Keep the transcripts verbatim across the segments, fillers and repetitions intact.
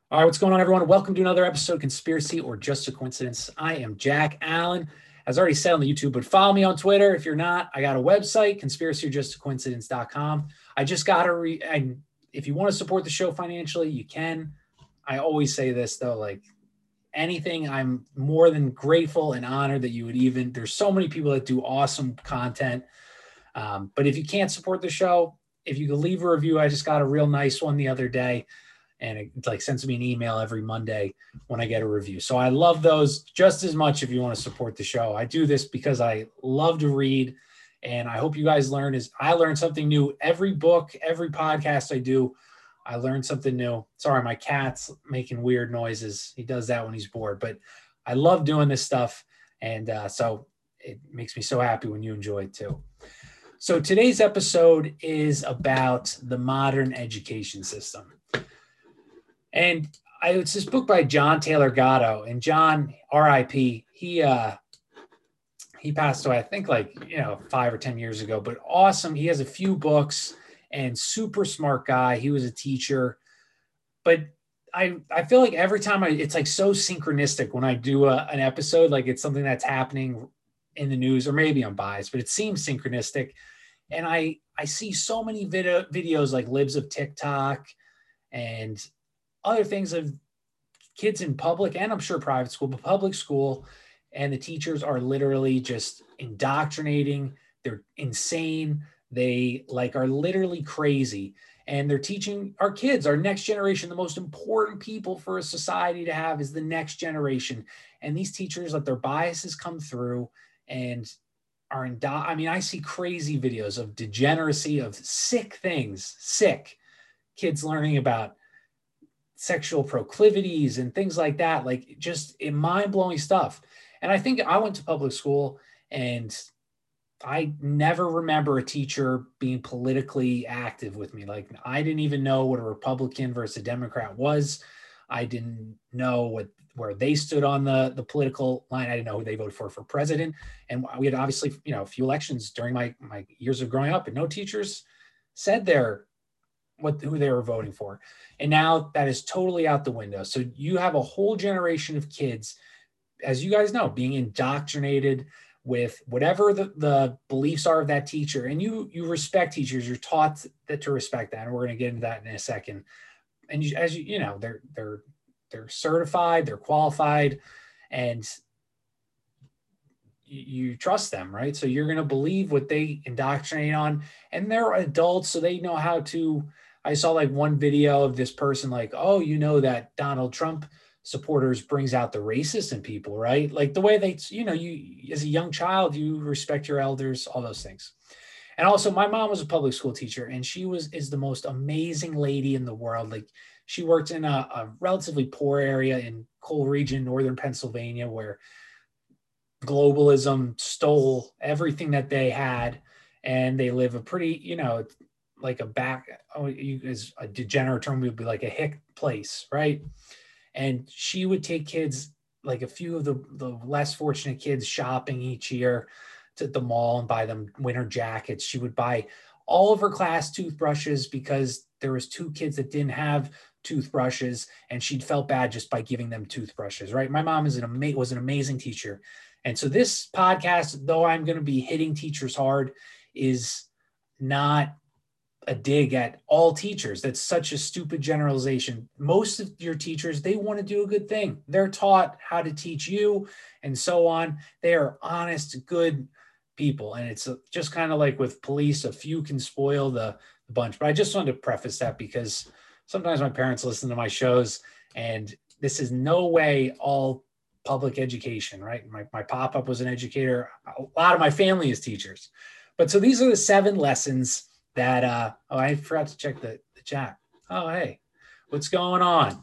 All right, what's going on, everyone? Welcome to another episode of Conspiracy or Just a Coincidence. I am Jack Allen, as already said on the YouTube, but follow me on Twitter. If you're not, I got a website, conspiracy or just a coincidence dot com. I just got to re, and if you want to support the show financially, you can. I always say this though, like anything, I'm more than grateful and honored that you would even, there's so many people that do awesome content. Um, but if you can't support the show, if you could leave a review, I just got a real nice one the other day, and it like sends me an email every Monday when I get a review. So I love those just as much if you want to support the show. I do this because I love to read, and I hope you guys learn is I learn something new every book, every podcast I do. I learned something new. Sorry, my cat's making weird noises. He does that when he's bored, but I love doing this stuff. And uh, so it makes me so happy when you enjoy it too. So today's episode is about the modern education system. And I, it's this book by John Taylor Gatto, and John, R I P, he, uh, he passed away, I think like, you know, five or ten years ago, but awesome. He has a few books and super smart guy. He was a teacher, but I, I feel like every time I, it's like so synchronistic when I do a, an episode, like it's something that's happening in the news, or maybe I'm biased, but it seems synchronistic. And I, I see so many video, videos like Libs of TikTok and other things of kids in public, and I'm sure private school, but public school, and the teachers are literally just indoctrinating. They're insane. They like are literally crazy. And they're teaching our kids, our next generation, the most important people for a society to have is the next generation. And these teachers let their biases come through and are in, do- I mean, I see crazy videos of degeneracy, of sick things, sick kids learning about sexual proclivities and things like that, like just mind-blowing stuff. And I think I went to public school, and I never remember a teacher being politically active with me. Like I didn't even know what a Republican versus a Democrat was. I didn't know what where they stood on the, the political line. I didn't know who they voted for for president. And we had obviously, you know, a few elections during my, my years of growing up, and no teachers said their what who they were voting for. And now that is totally out the window. So you have a whole generation of kids, as you guys know, being indoctrinated with whatever the, the beliefs are of that teacher. And you you respect teachers. You're taught that to respect that. And we're going to get into that in a second. And you, as you you know, they're they're they're certified, they're qualified, and you, you trust them, right? So you're going to believe what they indoctrinate on. And they're adults, so they know how to. I saw like one video of this person like, oh, you know that Donald Trump supporters brings out the racist in people, right? Like the way they, you know, you as a young child, you respect your elders, all those things. And also my mom was a public school teacher, and she was is the most amazing lady in the world. Like she worked in a, a relatively poor area in coal region, northern Pennsylvania, where globalism stole everything that they had, and they live a pretty, you know, like a back, oh, you as a degenerate term would be like a hick place, right? And she would take kids, like a few of the, the less fortunate kids, shopping each year to the mall and buy them winter jackets. She would buy all of her class toothbrushes because there was two kids that didn't have toothbrushes, and she'd felt bad just by giving them toothbrushes, right? My mom is an ama- was an amazing teacher. And so this podcast, though I'm going to be hitting teachers hard, is not a dig at all teachers. That's such a stupid generalization. Most of your teachers, they want to do a good thing. They're taught how to teach you and so on. They are honest, good people. And it's just kind of like with police, a few can spoil the, the bunch. But I just wanted to preface that because sometimes my parents listen to my shows, and this is no way all public education, right? My, my pop-up was an educator. A lot of my family is teachers. But so these are the seven lessons that, uh, oh, I forgot to check the, the chat. Oh, hey, what's going on?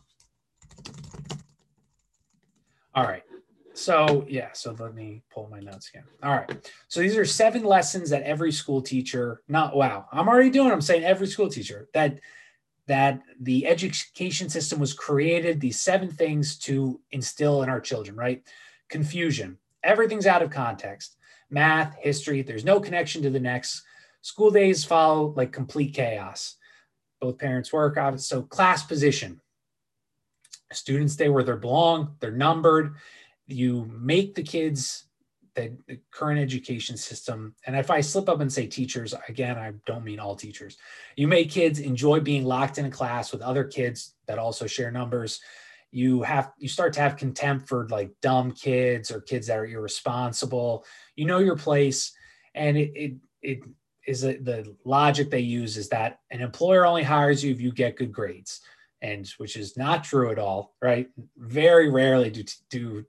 All right. So, yeah, so let me pull my notes again. All right. So these are seven lessons that every school teacher, not, wow, I'm already doing, I'm saying every school teacher, that that the education system was created, these seven things to instill in our children, right? Confusion. Everything's out of context. Math, history, there's no connection to the next. School days follow like complete chaos. Both parents work, so class position. Students stay where they belong. They're numbered. You make the kids, the, the current education system, and if I slip up and say teachers, again, I don't mean all teachers. You make kids enjoy being locked in a class with other kids that also share numbers. You have, you start to have contempt for like dumb kids or kids that are irresponsible. You know your place, and it it, it is a, the logic they use is that an employer only hires you if you get good grades, and which is not true at all, right? Very rarely do do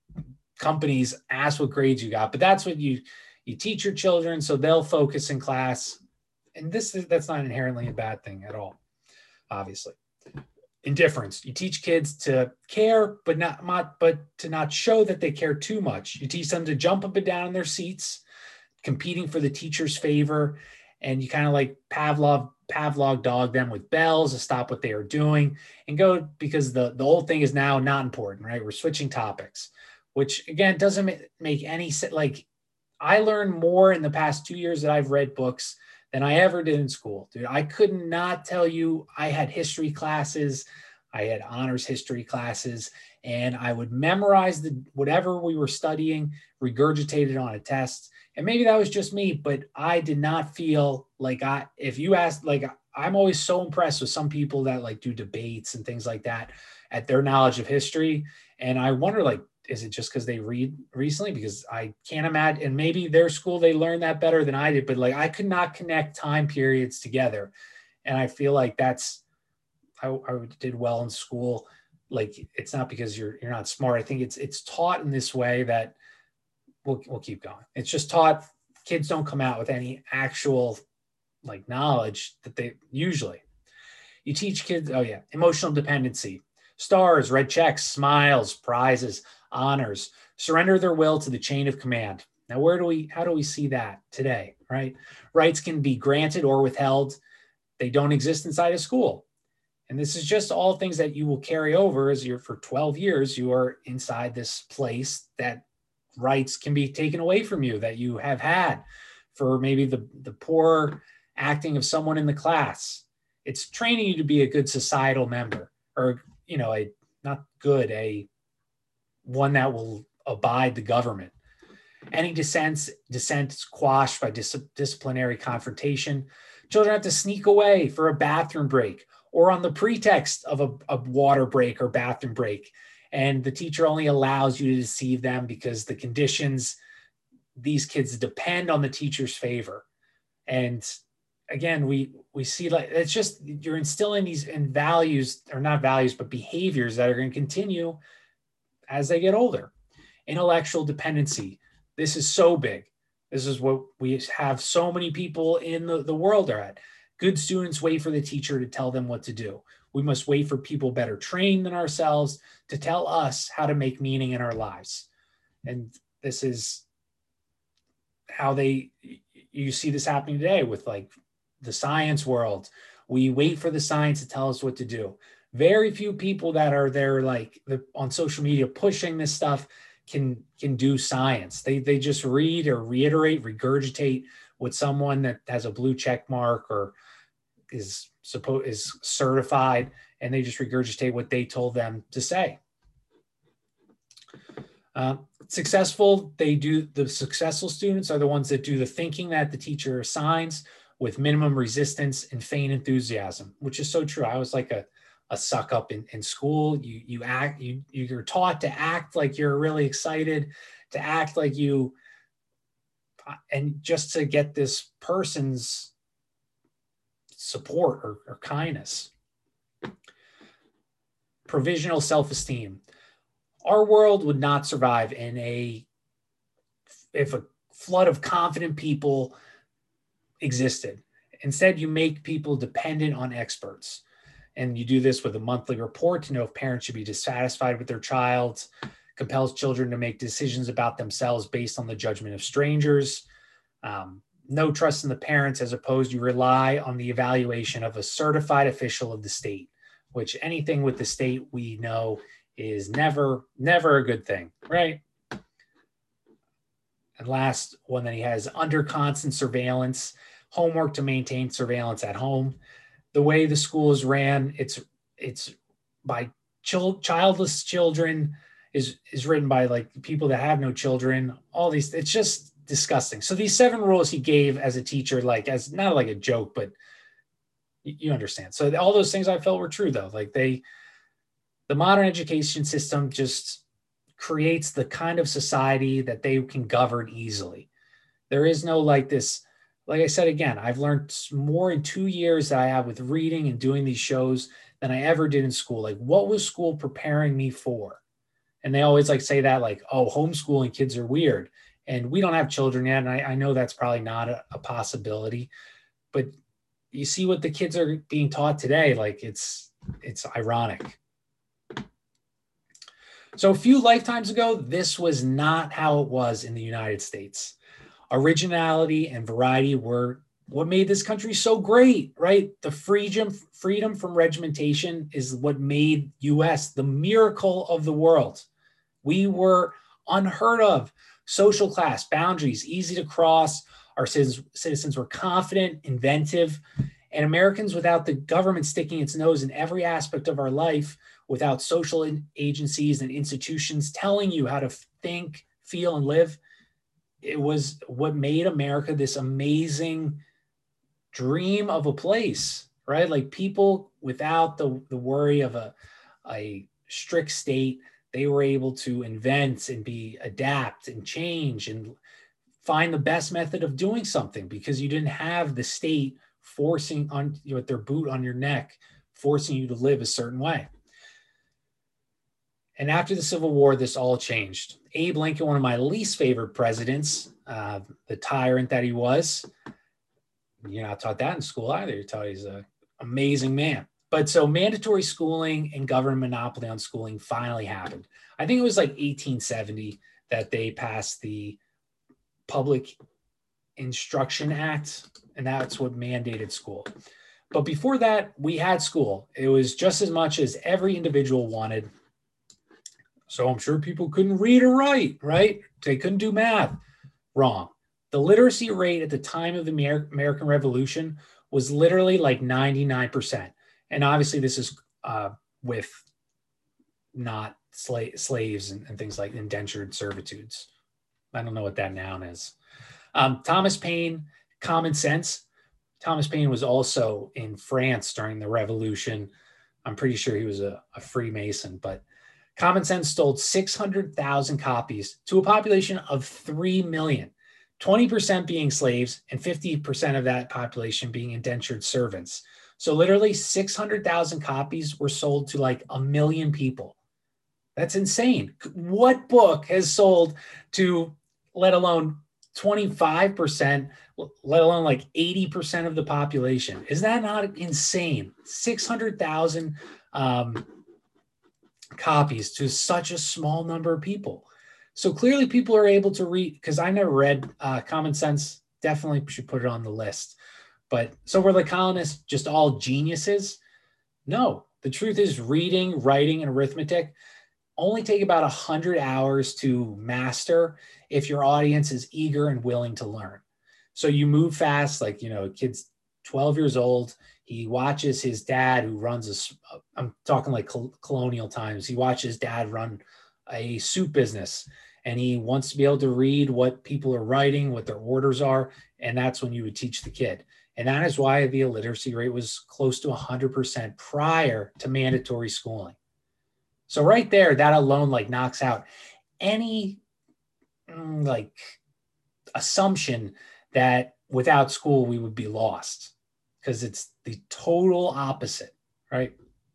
companies ask what grades you got, but that's what you you teach your children, so they'll focus in class. And this is that's not inherently a bad thing at all, obviously. Indifference. You teach kids to care, but not, not but to not show that they care too much. You teach them to jump up and down in their seats, competing for the teacher's favor, and you kind of like Pavlov Pavlov dog them with bells to stop what they are doing and go, because the the whole thing is now not important, right? We're switching topics, which again doesn't make any sense. Like, I learned more in the past two years that I've read books than I ever did in school, dude. I could not tell you. I had history classes, I had honors history classes, and I would memorize the whatever we were studying, regurgitate it on a test. And maybe that was just me, but I did not feel like I, if you asked, like, I'm always so impressed with some people that like do debates and things like that at their knowledge of history. And I wonder, like, is it just because they read recently? Because I can't imagine, and maybe their school, they learned that better than I did, but like, I could not connect time periods together. And I feel like that's, I, I did well in school. Like, it's not because you're, you're not smart. I think it's, it's taught in this way that we'll, we'll keep going. It's just taught. Kids don't come out with any actual like knowledge that they usually, you teach kids. Oh yeah. Emotional dependency, stars, red checks, smiles, prizes, honors, surrender their will to the chain of command. Now, where do we, how do we see that today, right? Rights can be granted or withheld. They don't exist inside a school. And this is just all things that you will carry over as you're, for twelve years, you are inside this place that rights can be taken away from you that you have had for maybe the, the poor acting of someone in the class. It's training you to be a good societal member, or, you know, a not good, a one that will abide the government. Any dissent, dissent is quashed by dis- disciplinary confrontation. Children have to sneak away for a bathroom break or on the pretext of a, a water break or bathroom break. And the teacher only allows you to deceive them because the conditions, these kids depend on the teacher's favor. And again, we, we see, like, it's just, you're instilling these in values, or not values, but behaviors that are going to continue as they get older. Intellectual dependency. This is so big. This is what we have so many people in the, the world are at. Good students wait for the teacher to tell them what to do. We must wait for people better trained than ourselves to tell us how to make meaning in our lives. And this is how they, you see this happening today with like the science world. We wait for the science to tell us what to do. Very few people that are there, like the, on social media pushing this stuff can, can do science. They, they just read or reiterate, regurgitate what someone that has a blue check mark or is supposed is certified, and they just regurgitate what they told them to say. Uh, successful, they do, the successful students are the ones that do the thinking that the teacher assigns with minimum resistance and feign enthusiasm, which is so true. I was like a, a suck up in, in school. You, you act, you, you're taught to act like you're really excited, to act like you, and just to get this person's support or, or kindness. Provisional self-esteem. Our world would not survive in a, if a flood of confident people existed. Instead, you make people dependent on experts. And you do this with a monthly report to know if parents should be dissatisfied with their child, compels children to make decisions about themselves based on the judgment of strangers. Um, no trust in the parents, as opposed you rely on the evaluation of a certified official of the state, which anything with the state we know is never, never a good thing, right? And last one that he has, under constant surveillance, homework to maintain surveillance at home. The way the school is ran, it's it's by Chil- childless children is is written by like people that have no children. All these, it's just disgusting. So these seven rules he gave as a teacher, like as not like a joke, but you, you understand. So all those things I felt were true though. Like they, the modern education system just creates the kind of society that they can govern easily. There is no like this, like I said, again, I've learned more in two years that I have with reading and doing these shows than I ever did in school. Like, what was school preparing me for? And they always like say that, like, oh, homeschooling kids are weird. And we don't have children yet. And I, I know that's probably not a, a possibility, but you see what the kids are being taught today. Like it's, it's ironic. So a few lifetimes ago, this was not how it was in the United States. Originality and variety were what made this country so great, right? The freedom, freedom from regimentation is what made U S the miracle of the world. We were unheard of. Social class, boundaries, easy to cross. Our citizens, citizens were confident, inventive, and Americans without the government sticking its nose in every aspect of our life, without social agencies and institutions telling you how to think, feel, and live. It was what made America this amazing dream of a place, right? Like people without the, the worry of a, a strict state, they were able to invent and be adapt and change and find the best method of doing something because you didn't have the state forcing on you know, with their boot on your neck, forcing you to live a certain way. And after the Civil War, this all changed. Abe Lincoln, one of my least favorite presidents, uh, the tyrant that he was, you're not taught that in school either. You're taught he's an amazing man. But so mandatory schooling and government monopoly on schooling finally happened. I think it was like eighteen seventy that they passed the Public Instruction Act, and that's what mandated school. But before that, we had school. It was just as much as every individual wanted. So I'm sure people couldn't read or write, right? They couldn't do math. Wrong. The literacy rate at the time of the American Revolution was literally like ninety-nine percent. And obviously this is uh, with not sla- slaves and, and things like indentured servitudes. I don't know what that noun is. Um, Thomas Paine, Common Sense. Thomas Paine was also in France during the Revolution. I'm pretty sure he was a, a Freemason, but Common Sense sold six hundred thousand copies to a population of three million, twenty percent being slaves and fifty percent of that population being indentured servants. So literally six hundred thousand copies were sold to like a million people. That's insane. What book has sold to, let alone twenty-five percent, let alone like eighty percent of the population? Is that not insane? six hundred thousand um, copies to such a small number of people. So clearly people are able to read, because I never read uh, Common Sense. Definitely should put it on the list. But so were the colonists just all geniuses? No, the truth is reading, writing, and arithmetic only take about one hundred hours to master if your audience is eager and willing to learn. So you move fast, like, you know, a kid's twelve years old. He watches his dad who runs a, I'm talking like colonial times. He watches dad run a soup business and he wants to be able to read what people are writing, what their orders are. And that's when you would teach the kid. And that is why the illiteracy rate was close to one hundred percent prior to mandatory schooling. So right there, that alone like knocks out any like assumption that without school we would be lost, because it's the total opposite, right?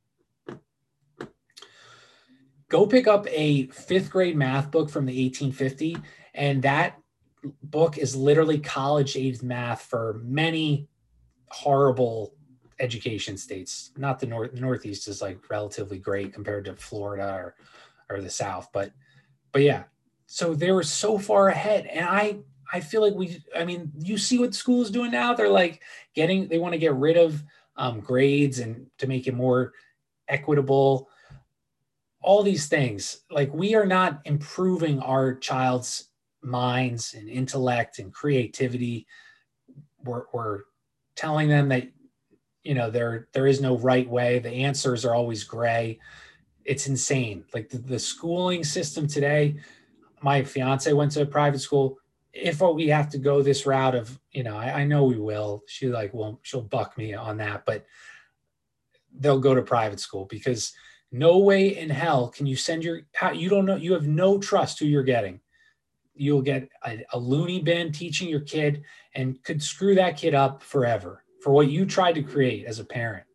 Go pick up a fifth grade math book from the eighteen fifty, and that book is literally college-age math for many horrible education states. Not the North, the Northeast is like relatively great compared to Florida or, or the South, but, but yeah. So they were so far ahead. And I, I feel like we, I mean, you see what school is doing now. They're like getting, they want to get rid of um, grades and to make it more equitable. All these things, like we are not improving our child's minds and intellect and creativity. We're, we're telling them that, you know, there, there is no right way. The answers are always gray. it's insane. Like the, the schooling system today, my fiance went to a private school. If we have to go this route of, you know, I, I know we will, she like, won't, she'll buck me on that, but they'll go to private school because no way in hell can you send your, you don't know, you have no trust who you're getting. You'll get a, a loony bin teaching your kid and could screw that kid up forever for what you tried to create as a parent.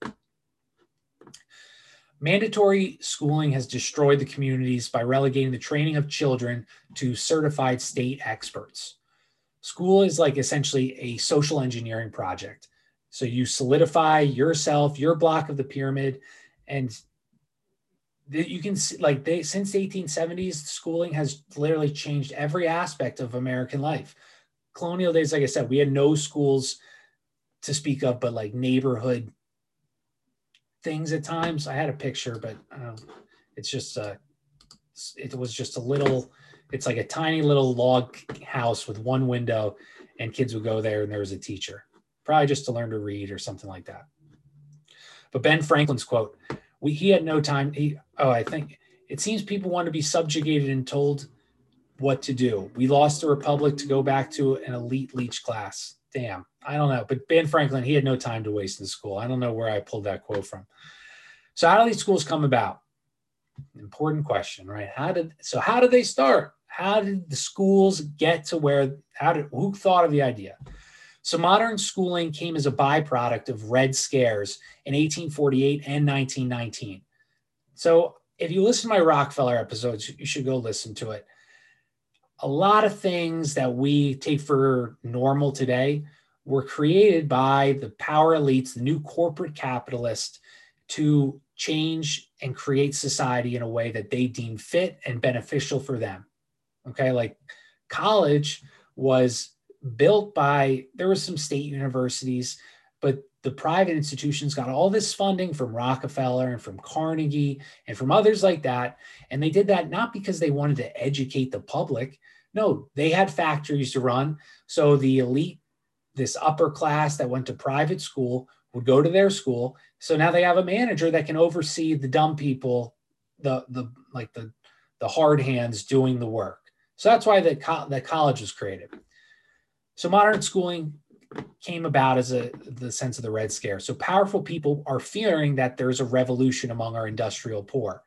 Mandatory schooling has destroyed the communities by relegating the training of children to certified state experts. School is like essentially a social engineering project. So you solidify yourself, your block of the pyramid, and you can see, like they, since the eighteen seventies, schooling has literally changed every aspect of American life. Colonial days, like I said, we had no schools to speak of, but like neighborhood things at times. I had a picture, but um, it's just, uh, it was just a little, it's like a tiny little log house with one window, and kids would go there and there was a teacher, probably just to learn to read or something like that. But Ben Franklin's quote, we, he had no time. He, oh, I think it seems people want to be subjugated and told what to do. We lost the republic to go back to an elite leech class. Damn, I don't know. But Ben Franklin, he had no time to waste in school. I don't know where I pulled that quote from. So how do these schools come about? Important question, right? How did, so how did they start? How did the schools get to where, how did, who thought of the idea? So modern schooling came as a byproduct of Red Scares in eighteen forty-eight and nineteen nineteen. So if you listen to my Rockefeller episodes, you should go listen to it. A lot of things that we take for normal today were created by the power elites, the new corporate capitalists, to change and create society in a way that they deem fit and beneficial for them. Okay, like college was built by, there were some state universities, but the private institutions got all this funding from Rockefeller and from Carnegie and from others like that. And they did that not because they wanted to educate the public. No, they had factories to run. So the elite, this upper class that went to private school would go to their school. So now they have a manager that can oversee the dumb people, the, the like the, the hard hands doing the work. So that's why the, co- the college was created. So modern schooling came about as a the sense of the Red Scare. So powerful people are fearing that there's a revolution among our industrial poor.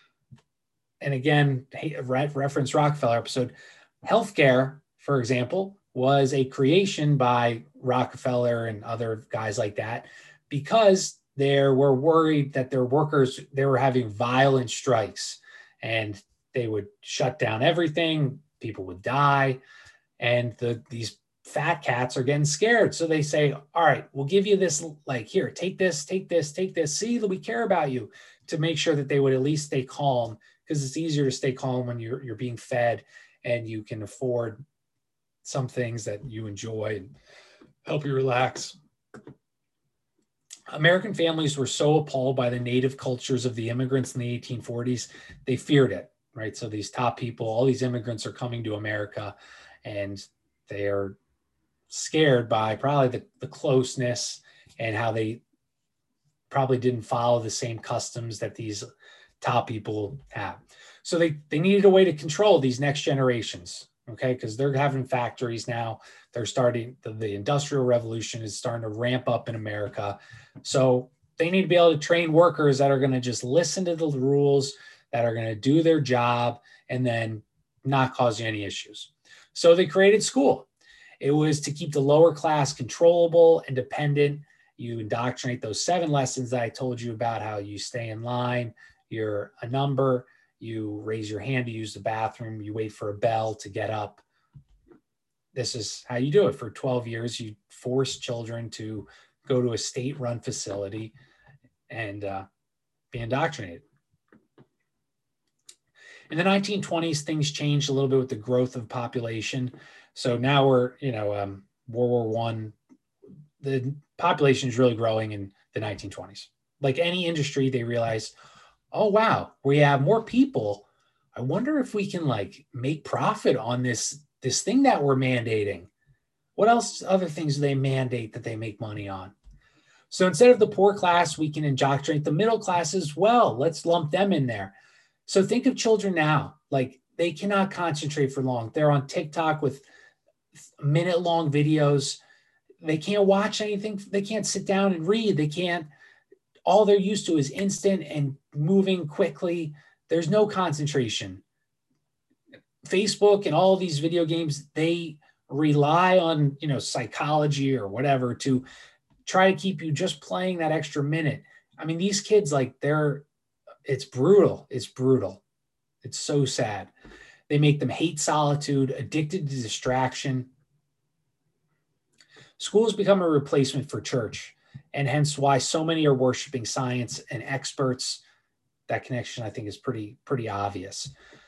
And again, reference Rockefeller episode, healthcare, for example, was a creation by Rockefeller and other guys like that because they were worried that their workers, they were having violent strikes and they would shut down everything. People would die. And the these fat cats are getting scared. So they say, all right, we'll give you this, like, here, take this, take this, take this. See that we care about you, to make sure that they would at least stay calm, because it's easier to stay calm when you're, you're being fed and you can afford some things that you enjoy and help you relax. American families were so appalled by the native cultures of the immigrants in the eighteen forties, they feared it, right? So these top people, all these immigrants are coming to America, and they are scared by probably the, the closeness and how they probably didn't follow the same customs that these top people have. So they, they needed a way to control these next generations, okay? Because they're having factories now. They're starting, the, the Industrial Revolution is starting to ramp up in America. So they need to be able to train workers that are going to just listen to the rules, that are going to do their job, and then not cause you any issues. So they created school. It was to keep the lower class controllable and dependent. You indoctrinate those seven lessons that I told you about, how you stay in line, you're a number, you raise your hand to use the bathroom, you wait for a bell to get up. This is how you do it. For twelve years, you force children to go to a state-run facility and uh, be indoctrinated. In the nineteen twenties, things changed a little bit with the growth of population. So now we're, you know, um, World War One, the population is really growing in the nineteen twenties. Like any industry, they realized, oh, wow, we have more people. I wonder if we can like make profit on this, this thing that we're mandating. What else, other things do they mandate that they make money on? So instead of the poor class, we can indoctrinate the middle class as well. Let's lump them in there. So think of children now, like they cannot concentrate for long. They're on TikTok with minute long videos. They can't watch anything. They can't sit down and read. They can't, all they're used to is instant and moving quickly. There's no concentration. Facebook and all these video games, they rely on, you know, psychology or whatever to try to keep you just playing that extra minute. I mean, these kids, like they're, it's brutal. It's brutal. It's so sad. They make them hate solitude, addicted to distraction. School has become a replacement for church, and hence why so many are worshiping science and experts. That connection, I think, is pretty, pretty obvious.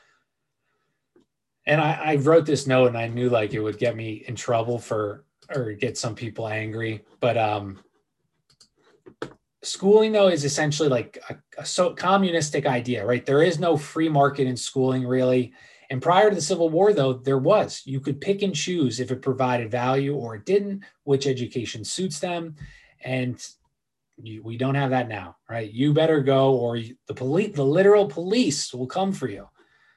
And I, I wrote this note and I knew like it would get me in trouble for, or get some people angry, but um, schooling though is essentially like a, a so communistic idea, right? There is no free market in schooling really. And prior to the Civil War though, there was, you could pick and choose if it provided value or it didn't, which education suits them. And you, we don't have that now, right? You better go or the police, the literal police will come for you.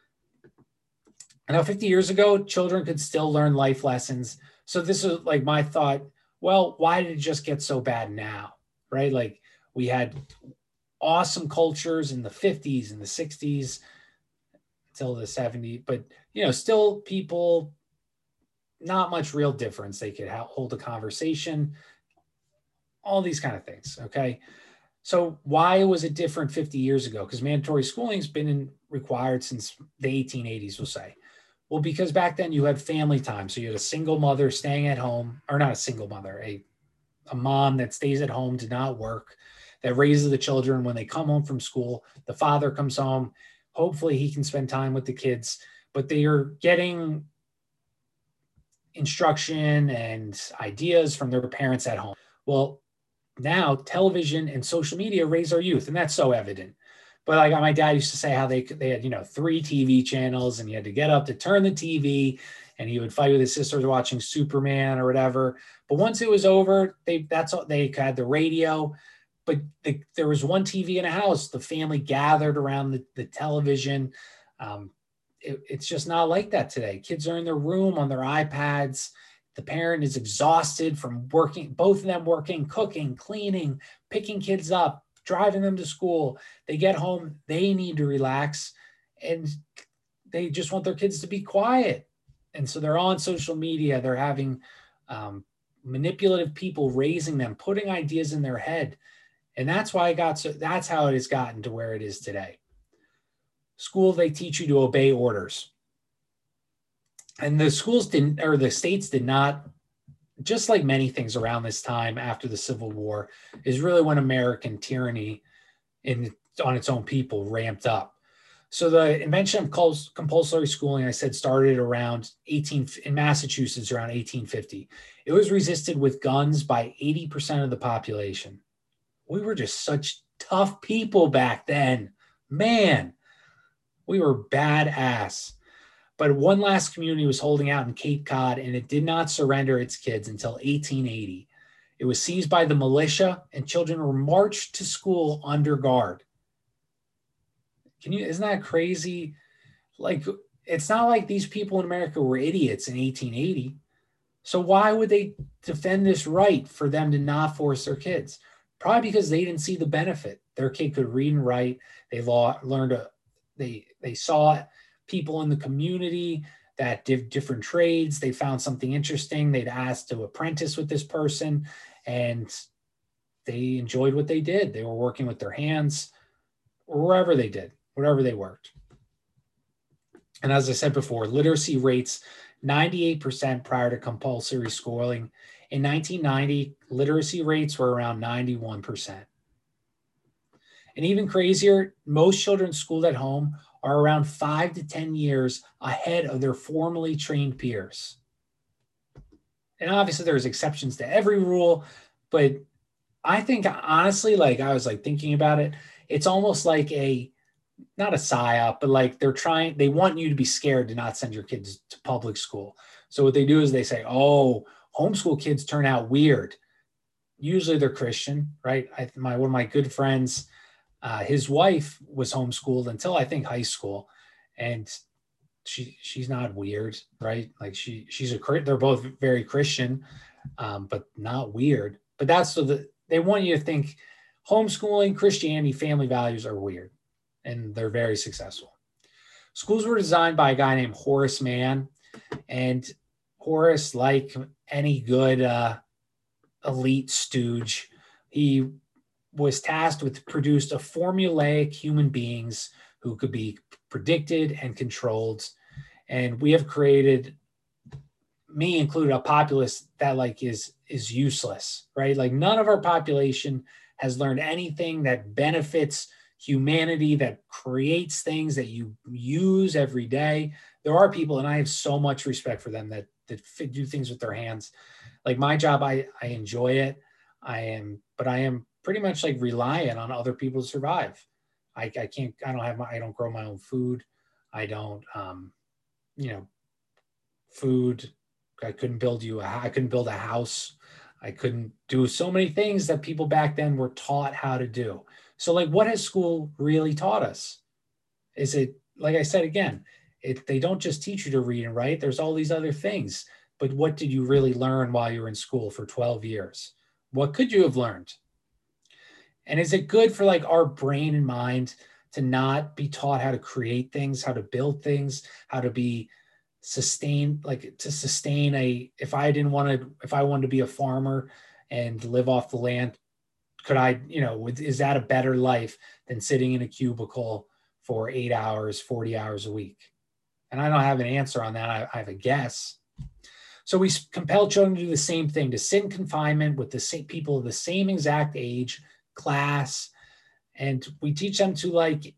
Now, fifty years ago, children could still learn life lessons. So this is like my thought, well, why did it just get so bad now, right? Like we had awesome cultures in the fifties and the sixties until the seventies, but, you know, still people, not much real difference. They could hold a conversation, all these kind of things, okay? So why was it different fifty years ago? Because mandatory schooling has been in, required since the eighteen eighties, we'll say. Well, because back then you had family time. So you had a single mother staying at home, or not a single mother, a, a mom that stays at home, did not work, that raises the children. When they come home from school, the father comes home. Hopefully he can spend time with the kids, but they are getting instruction and ideas from their parents at home. Well, now television and social media raise our youth, and that's so evident. But like my dad used to say how they they had, you know, three T V channels and you had to get up to turn the T V and he would fight with his sisters watching Superman or whatever. But once it was over, they that's all they had, the radio. But the, there was one T V in a house. The family gathered around the, the television. Um, it, it's just not like that today. Kids are in their room on their iPads. The parent is exhausted from working, both of them working, cooking, cleaning, picking kids up, driving them to school. They get home, they need to relax, and they just want their kids to be quiet. And so they're on social media. They're having um, manipulative people raising them, putting ideas in their head. And that's why I got so that's how it has gotten to where it is today. School, they teach you to obey orders. And the schools didn't, or the states did not, just like many things around this time after the Civil War, is really when American tyranny in, on its own people ramped up. So the invention of compulsory schooling, I said, started around eighteen in Massachusetts around eighteen fifty. It was resisted with guns by eighty percent of the population. We were just such tough people back then. Man, we were badass. But one last community was holding out in Cape Cod, and it did not surrender its kids until eighteen eighty. It was seized by the militia, and children were marched to school under guard. Can you, isn't that crazy? Like, it's not like these people in America were idiots in eighteen eighty. So why would they defend this right for them to not force their kids? Probably because they didn't see the benefit. Their kid could read and write. They law, learned, a, they, they saw people in the community that did different trades. They found something interesting. They'd asked to apprentice with this person, and they enjoyed what they did. They were working with their hands, or wherever they did, wherever they worked. And as I said before, literacy rates ninety-eight percent prior to compulsory schooling. In nineteen ninety, literacy rates were around ninety-one percent. And even crazier, most children schooled at home are around five to ten years ahead of their formally trained peers. And obviously there's exceptions to every rule, but I think honestly, like I was like thinking about it, it's almost like a, not a psyop, but like they're trying, they want you to be scared to not send your kids to public school. So what they do is they say, oh, homeschool kids turn out weird. usually they're Christian, right? I, my, one of my good friends, uh, his wife was homeschooled until I think high school. And she, she's not weird, right? Like she, she's a, they're both very Christian, um, but not weird. But that's so that they want you to think homeschooling, Christianity, family values are weird, and they're very successful. Schools were designed by a guy named Horace Mann, and Horace, like any good uh, elite stooge, he was tasked with produced a formulaic human beings who could be predicted and controlled. And we have created, me included, a populace that like is is useless, right? Like none of our population has learned anything that benefits humanity, that creates things that you use every day. There are people, and I have so much respect for them, that that do things with their hands. Like my job, I I enjoy it. I am, but I am pretty much like reliant on other people to survive. I, I can't. I don't have my. I don't grow my own food. I don't. Um, you know, food. I couldn't build you. A, I couldn't build a house. I couldn't do so many things that people back then were taught how to do. So like, what has school really taught us? Is it, like I said, again, it, they don't just teach you to read and write. There's all these other things. But what did you really learn while you were in school for twelve years? What could you have learned? And is it good for like our brain and mind to not be taught how to create things, how to build things, how to be sustain, like to sustain a, if I didn't want to, if I wanted to be a farmer and live off the land, could I, you know, is that a better life than sitting in a cubicle for eight hours, forty hours a week? And I don't have an answer on that. I, I have a guess. So we compel children to do the same thing, to sit in confinement with the same people of the same exact age, class, and we teach them to like,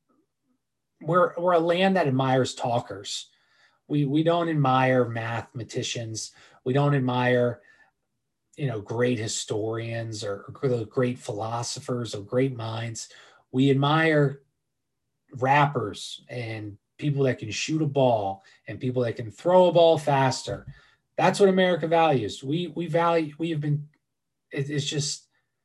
we're, we're a land that admires talkers. We, we don't admire mathematicians. We don't admire, you know, great historians or, or great philosophers or great minds. We admire rappers and people that can shoot a ball and people that can throw a ball faster. That's what America values. We, we value, we have been, it, it's just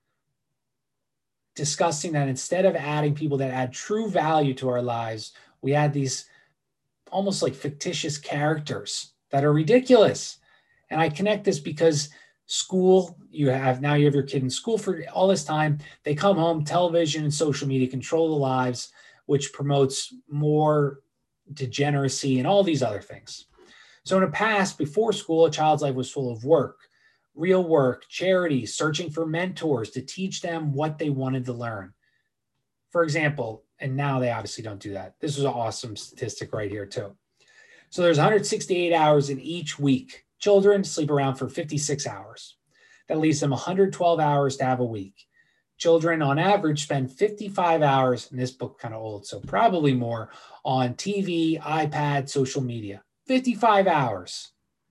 disgusting that instead of adding people that add true value to our lives, we add these almost like fictitious characters that are ridiculous. And I connect this because school, you have, now you have your kid in school for all this time. They come home, television and social media control the lives, which promotes more degeneracy and all these other things. So in the past, before school, a child's life was full of work, real work, charity, searching for mentors to teach them what they wanted to learn. For example, and now they obviously don't do that. This is an awesome statistic right here too. So there's one hundred sixty-eight hours in each week. Children sleep around for fifty-six hours. That leaves them one hundred twelve hours to have a week. Children on average spend fifty-five hours, and this book kind of old, so probably more, on T V, iPad, social media. fifty-five hours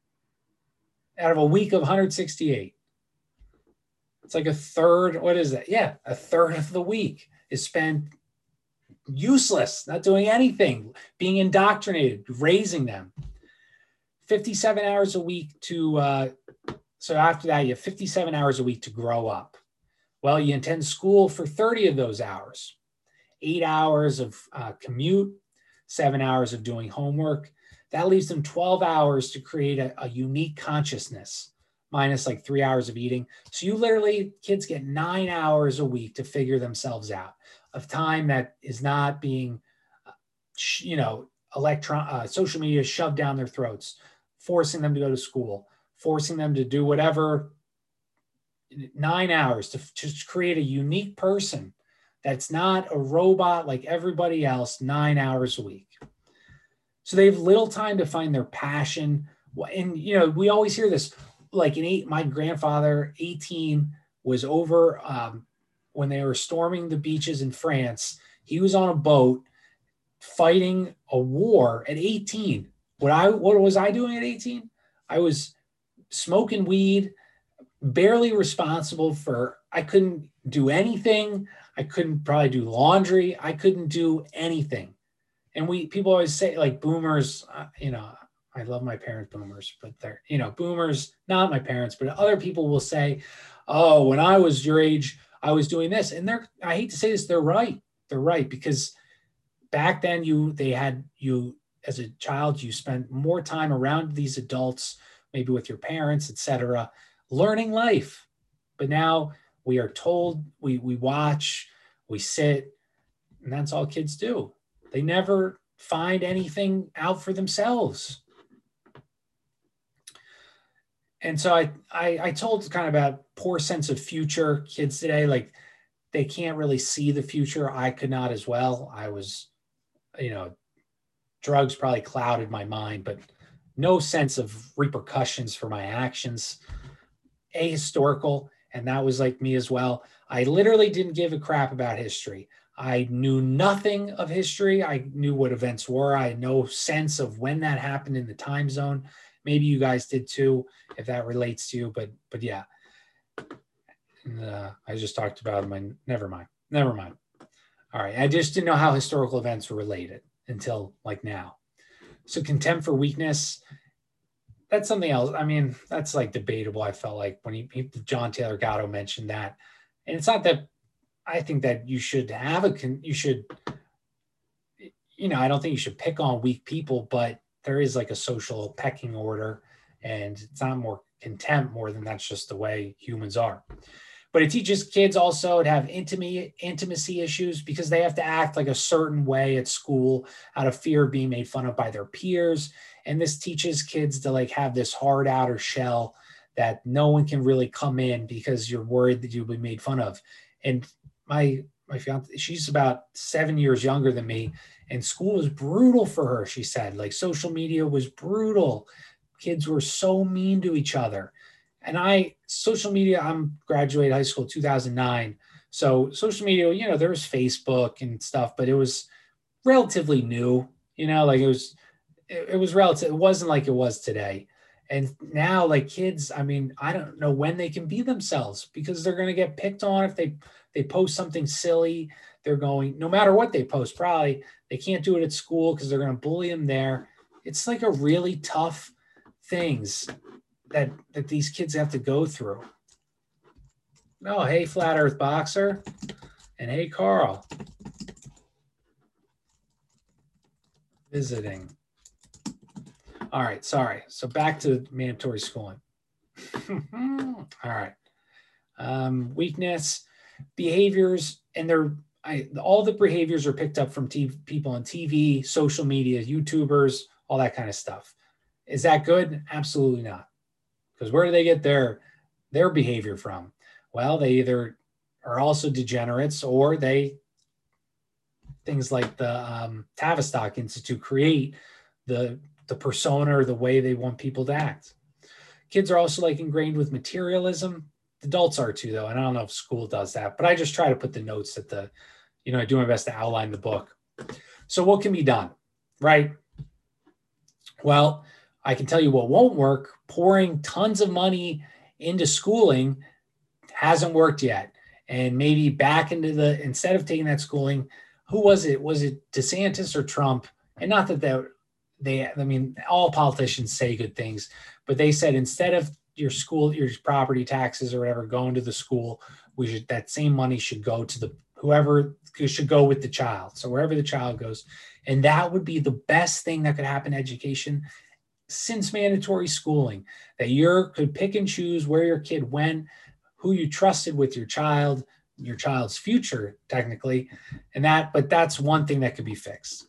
out of a week of one hundred sixty-eight. It's like a third, what is that? Yeah, a third of the week is spent useless, not doing anything, being indoctrinated, raising them. fifty-seven hours a week to, uh, so after that, you have fifty-seven hours a week to grow up. Well, you attend school for thirty of those hours, eight hours of uh, commute, seven hours of doing homework. That leaves them twelve hours to create a, a unique consciousness, minus like three hours of eating. So you literally, kids get nine hours a week to figure themselves out, of time that is not being, you know, electron, uh, social media shoved down their throats, forcing them to go to school, forcing them to do whatever, nine hours to, to create a unique person that's not a robot like everybody else, nine hours a week. So they have little time to find their passion. And, you know, we always hear this, like in eight, my grandfather, eighteen, was over um, when they were storming the beaches in France. He was on a boat fighting a war at eighteen. What I, what was I doing at eighteen? I was smoking weed, barely responsible for, I couldn't do anything. I couldn't probably do laundry. I couldn't do anything. And we, people always say like boomers, uh, you know, I love my parents, boomers, but they're, you know, boomers, not my parents, but other people will say, oh, when I was your age, I was doing this. And they're, I hate to say this, they're right. They're right. Because back then you, they had you as a child, you spent more time around these adults, maybe with your parents, et cetera, learning life. But now we are told, we, we watch, we sit, and that's all kids do. They never find anything out for themselves. And so I, I, I told kind of about poor sense of future kids today. Like they can't really see the future. I could not as well. I was, you know, drugs probably clouded my mind, but no sense of repercussions for my actions. Ahistorical. And that was like me as well. I literally didn't give a crap about history. I knew nothing of history. I knew what events were. I had no sense of when that happened in the time zone. Maybe you guys did too, if that relates to you. But but yeah, uh, I just talked about my. Never mind. Never mind. All right. I just didn't know how historical events were related until like now. So contempt for weakness. That's something else. I mean, that's like debatable. I felt like when he, he John Taylor Gatto mentioned that, and it's not that I think that you should have a you should, you know, I don't think you should pick on weak people, but there is like a social pecking order, and it's not more contempt more than that's just the way humans are. But it teaches kids also to have intimacy, intimacy issues because they have to act like a certain way at school out of fear of being made fun of by their peers. And this teaches kids to like have this hard outer shell that no one can really come in because you're worried that you'll be made fun of. And my my fiance, she's about seven years younger than me, and school was brutal for her, she said. Like social media was brutal. Kids were so mean to each other. And I, social media, I'm graduated high school two thousand nine. So social media, you know, there was Facebook and stuff, but it was relatively new, you know, like it was, it, it was relative. It wasn't like it was today. And now like kids, I mean, I don't know when they can be themselves because they're going to get picked on if they, they post something silly. They're going, no matter what they post, probably they can't do it at school because they're going to bully them there. It's like a really tough things that, that these kids have to go through. Oh, hey, Flat Earth Boxer. And hey, Carl. Visiting. All right, sorry. So back to mandatory schooling. All right. Um, weakness, behaviors, and they're I, all the behaviors are picked up from t- people on T V, social media, YouTubers, all that kind of stuff. Is that good? Absolutely not. Because where do they get their their behavior from? Well, they either are also degenerates or they, things like the um, Tavistock Institute create the, the persona or the way they want people to act. Kids are also like ingrained with materialism. Adults are too, though. And I don't know if school does that, but I just try to put the notes at the, you know, I do my best to outline the book. So what can be done, right? Well, I can tell you what won't work. Pouring tons of money into schooling hasn't worked yet. And maybe back into the, instead of taking that schooling, who was it? Was it DeSantis or Trump? And not that they, they, I mean, all politicians say good things, but they said instead of your school, your property taxes or whatever going to the school, we should, that same money should go to the, whoever should go with the child. So wherever the child goes. And that would be the best thing that could happen in education since mandatory schooling, that you could pick and choose where your kid went, who you trusted with your child, your child's future, technically. And that, but that's one thing that could be fixed.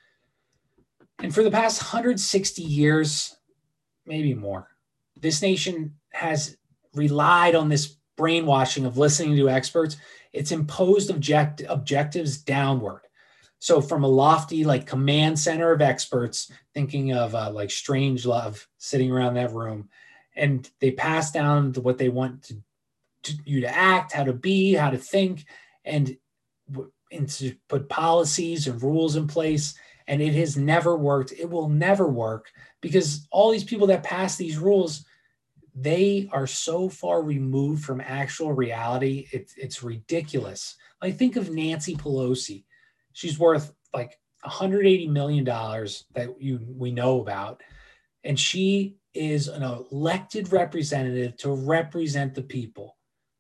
And for the past one hundred sixty years, maybe more, this nation has relied on this brainwashing of listening to experts. It's imposed object, objectives downward. So from a lofty like command center of experts, thinking of uh, like Strangelove sitting around that room, and they pass down to what they want to, to you to act, how to be, how to think, and, and to put policies and rules in place. And it has never worked. It will never work because all these people that pass these rules, they are so far removed from actual reality. It's, it's ridiculous. Like think of Nancy Pelosi. She's worth like one hundred eighty million dollars that you we know about. And she is an elected representative to represent the people.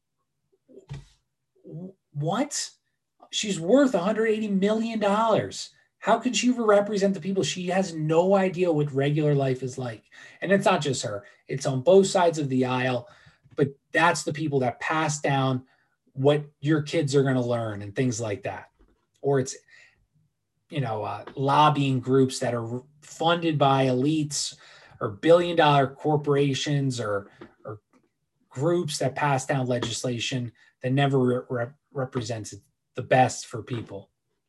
What? She's worth one hundred eighty million dollars. How could she represent the people? She has no idea what regular life is like. And it's not just her. It's on both sides of the aisle. But that's the people that pass down what your kids are going to learn and things like that. Or it's, you know, uh, lobbying groups that are funded by elites or billion dollar corporations or, or groups that pass down legislation that never re- re- represents the best for people.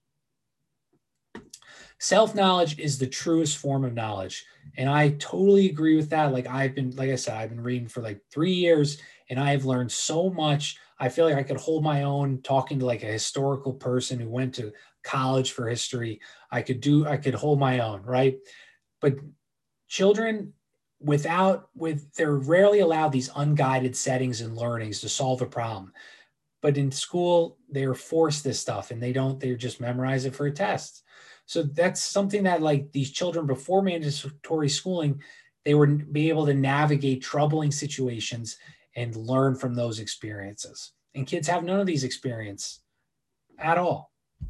Self-knowledge is the truest form of knowledge. And I totally agree with that. Like I've been, like I said, I've been reading for like three years and I've learned so much. I feel like I could hold my own talking to like a historical person who went to college for history. I could do, I could hold my own, right? But children without, with, they're rarely allowed these unguided settings and learnings to solve a problem. But in school, they're forced this stuff and they don't, they just memorize it for a test. So that's something that like these children before mandatory schooling, they would be able to navigate troubling situations and learn from those experiences. And kids have none of these experiences at all.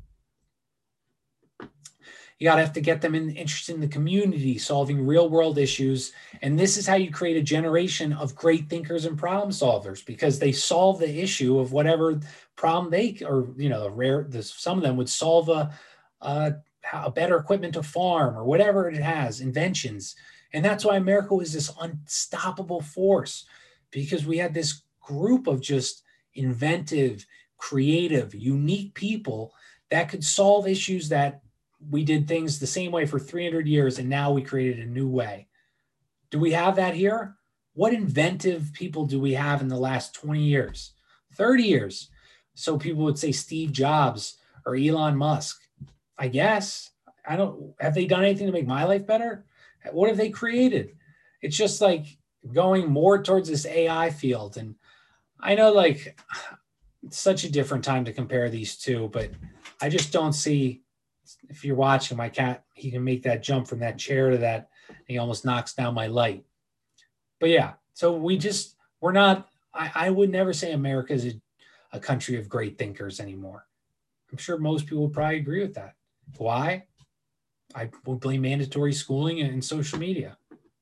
You got to have to get them in, interested in the community, solving real world issues. And this is how you create a generation of great thinkers and problem solvers, because they solve the issue of whatever problem they, or, you know, rare, this, some of them would solve a, a, a better equipment to farm or whatever it has, inventions. And that's why America was this unstoppable force, because we had this group of just inventive, creative, unique people that could solve issues that we did things the same way for three hundred years, and now we created a new way. Do we have that here? What inventive people do we have in the last twenty years, thirty years? So people would say Steve Jobs or Elon Musk. I guess. I don't, have they done anything to make my life better? What have they created? It's just like going more towards this A I field. And I know like it's such a different time to compare these two, but I just don't see, if you're watching my cat, he can make that jump from that chair to that. He almost knocks down my light. But yeah, so we just, we're not, I, I would never say America is a, a country of great thinkers anymore. I'm sure most people would probably agree with that. Why? I would blame mandatory schooling and social media.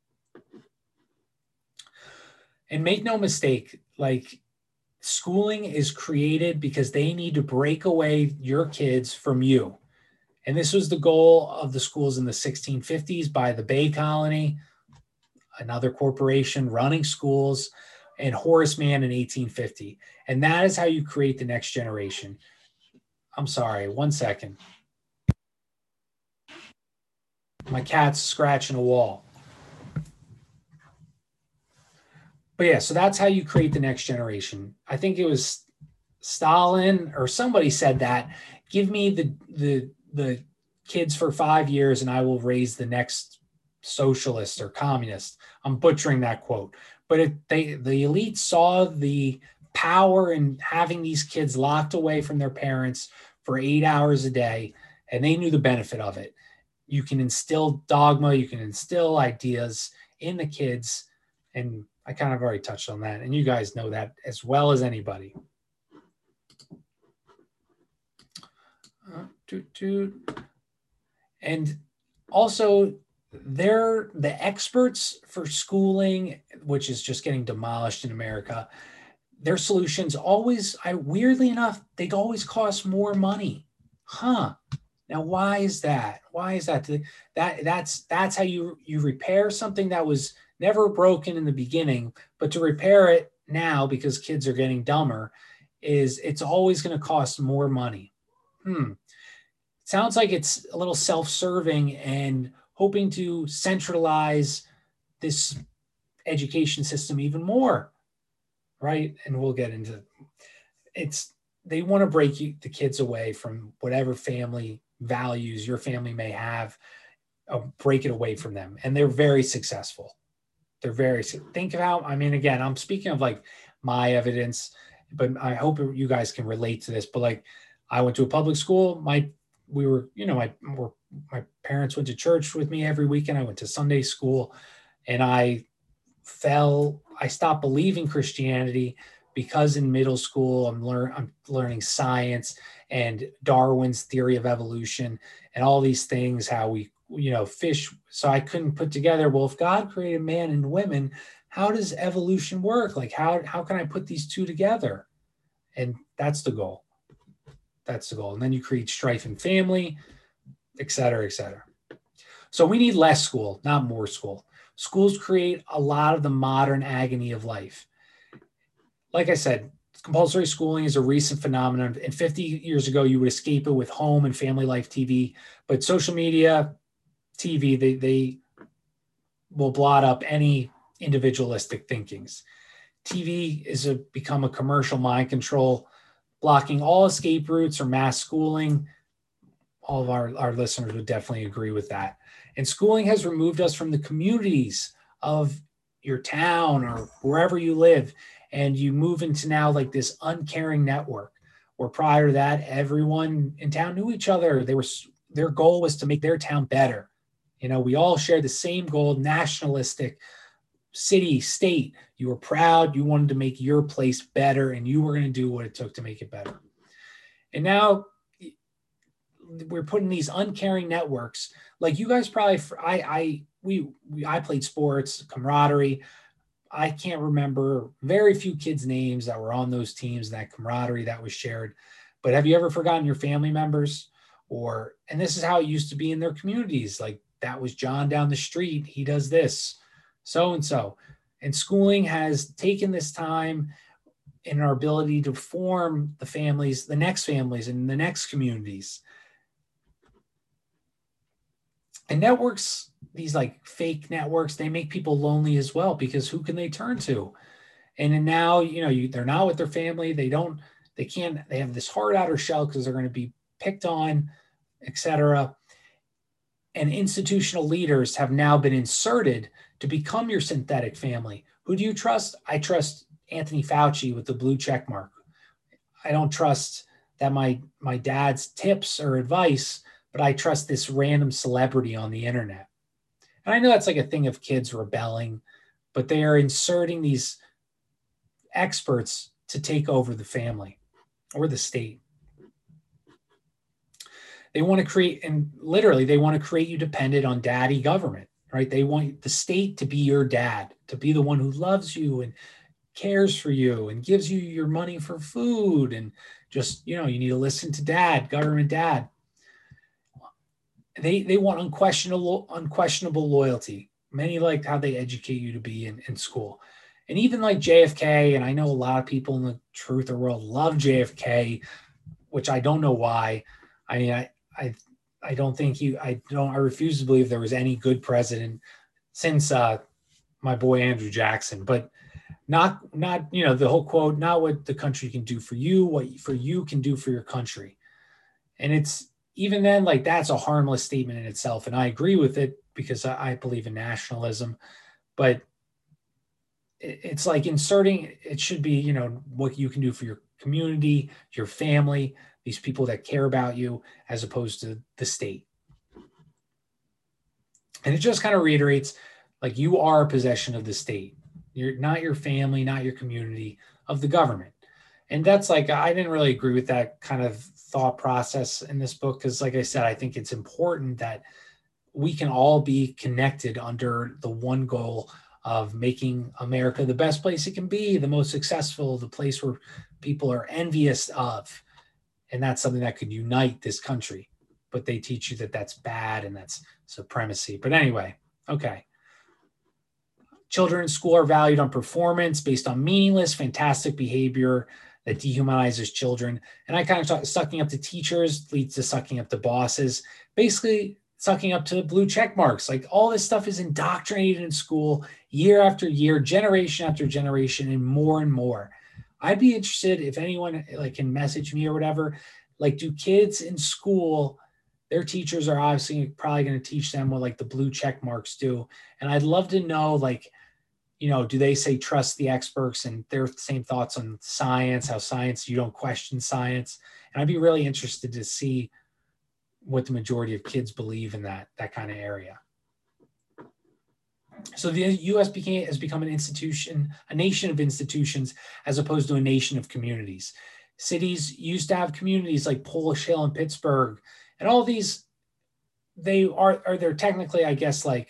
And make no mistake, like schooling is created because they need to break away your kids from you. And this was the goal of the schools in the sixteen fifties by the Bay Colony, another corporation running schools, and Horace Mann in eighteen fifty. And that is how you create the next generation. I'm sorry, one second. My cat's scratching a wall. But yeah, so that's how you create the next generation. I think it was Stalin or somebody said that, give me the, the, the kids for five years and I will raise the next socialist or communist. I'm butchering that quote. But it, they, the elite saw the power in having these kids locked away from their parents for eight hours a day, and they knew the benefit of it. You can instill dogma, you can instill ideas in the kids, and I kind of already touched on that, and you guys know that as well as anybody. Uh, toot, toot. And also, they're the experts for schooling, which is just getting demolished in America. Their solutions always, I weirdly enough, they always cost more money. Huh. Now, why is that? Why is that? That that's that's how you you repair something that was never broken in the beginning, but to repair it now because kids are getting dumber, is it's always going to cost more money. Hmm. Sounds like it's a little self-serving and hoping to centralize this education system even more, right? And we'll get into it's. They want to break you, the kids away from whatever family values your family may have, uh, break it away from them. And they're very successful. They're very, think of how, I mean, again, I'm speaking of like my evidence, but I hope you guys can relate to this. But like, I went to a public school. My, we were, you know, my, my parents went to church with me every weekend. I went to Sunday school. And I fell, I stopped believing Christianity because in middle school, I'm, learn, I'm learning science and Darwin's theory of evolution and all these things, how we, you know, fish. So I couldn't put together, well, if God created man and women, how does evolution work? Like, how, how can I put these two together? And that's the goal. That's the goal. And then you create strife in family, et cetera, et cetera. So we need less school, not more school. Schools create a lot of the modern agony of life. Like I said, compulsory schooling is a recent phenomenon. And fifty years ago, you would escape it with home and family life T V. But social media, T V, they, they will blot up any individualistic thinkings. T V is a, become a commercial mind control, blocking all escape routes or mass schooling. All of our, our listeners would definitely agree with that. And schooling has removed us from the communities of your town or wherever you live. And you move into now like this uncaring network where prior to that, everyone in town knew each other. They were, their goal was to make their town better. You know, we all shared the same goal, nationalistic, city, state. You were proud. You wanted to make your place better and you were going to do what it took to make it better. And now we're putting these uncaring networks. Like you guys probably, I, I, we, we, I played sports, camaraderie. I can't remember very few kids' names that were on those teams, that camaraderie that was shared. But have you ever forgotten your family members? Or, and this is how it used to be in their communities. Like that was John down the street. He does this, so-and-so. And schooling has taken this time in our ability to form the families, the next families and the next communities. And networks, these like fake networks, they make people lonely as well, because who can they turn to? And then now, you know, you, they're not with their family. They don't, they can't, they have this hard outer shell because they're going to be picked on, et cetera. And institutional leaders have now been inserted to become your synthetic family. Who do you trust? I trust Anthony Fauci with the blue check mark. I don't trust that my, my dad's tips or advice, but I trust this random celebrity on the internet. And I know that's like a thing of kids rebelling, but they are inserting these experts to take over the family or the state. They want to create, and literally they want to create you dependent on daddy government, right? They want the state to be your dad, to be the one who loves you and cares for you and gives you your money for food. And just, you know, you need to listen to dad, government dad. They they want unquestionable unquestionable loyalty. Many like how they educate you to be in, in school. And even like J F K, and I know a lot of people in the truther world love J F K, which I don't know why. I mean, I I I don't think he I don't I refuse to believe there was any good president since uh, my boy Andrew Jackson. But not not you know the whole quote, not what the country can do for you, what for you can do for your country. And it's even then, like that's a harmless statement in itself. And I agree with it because I, I believe in nationalism, but it, it's like inserting, it should be, you know, what you can do for your community, your family, these people that care about you, as opposed to the state. And it just kind of reiterates, like you are a possession of the state. You're not your family, not your community, of the government. And that's like, I didn't really agree with that kind of thought process in this book. Cause like I said, I think it's important that we can all be connected under the one goal of making America the best place it can be, the most successful, the place where people are envious of. And that's something that could unite this country, but they teach you that that's bad and that's supremacy. But anyway, okay. Children in school are valued on performance based on meaningless, fantastic behavior that dehumanizes children. And I kind of talk, sucking up to teachers leads to sucking up to bosses, basically sucking up to blue check marks. Like all this stuff is indoctrinated in school year after year, generation after generation, and more and more. I'd be interested if anyone like can message me or whatever, like do kids in school, their teachers are obviously probably going to teach them what like the blue check marks do. And I'd love to know, like, you know, do they say trust the experts and their same thoughts on science, how science, you don't question science. And I'd be really interested to see what the majority of kids believe in that, that kind of area. So the U S became has become an institution, a nation of institutions, as opposed to a nation of communities. Cities used to have communities like Polish Hill and Pittsburgh, and all these, they are, are they're technically, I guess, like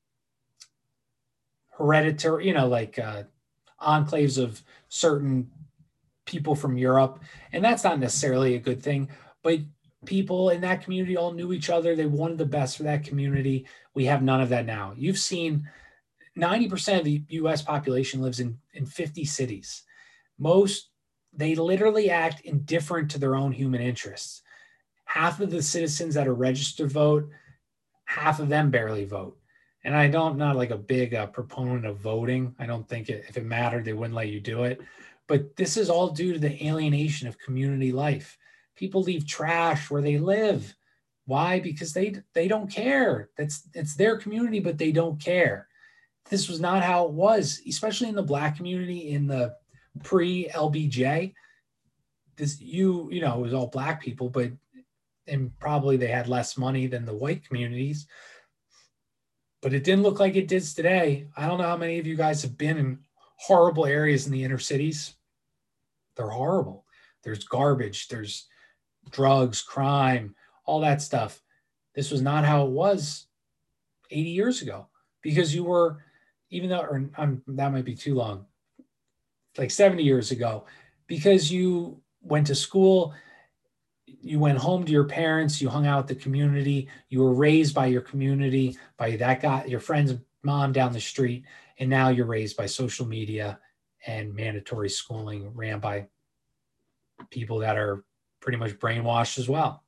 hereditary, you know, like uh, enclaves of certain people from Europe. And that's not necessarily a good thing, but people in that community all knew each other. They wanted the best for that community. We have none of that now. You've seen ninety percent of the U S population lives in, in fifty cities. Most, they literally act indifferent to their own human interests. Half of the citizens that are registered vote, half of them barely vote. And I don't, I'm not like a big uh, proponent of voting. I don't think it, if it mattered, they wouldn't let you do it. But this is all due to the alienation of community life. People leave trash where they live. Why? Because they they don't care. That's it's their community, but they don't care. This was not how it was, especially in the Black community in the pre-L B J. This you you know it was all Black people, but and probably they had less money than the white communities. But it didn't look like it did today. I don't know how many of you guys have been in horrible areas in the inner cities. They're horrible. There's garbage. There's drugs, crime, all that stuff. This was not how it was eighty years ago, because you were, even though, or I'm, that might be too long, like seventy years ago, because you went to school, you went home to your parents, you hung out with the community, you were raised by your community, by that guy, your friend's mom down the street, and now you're raised by social media and mandatory schooling ran by people that are pretty much brainwashed as well.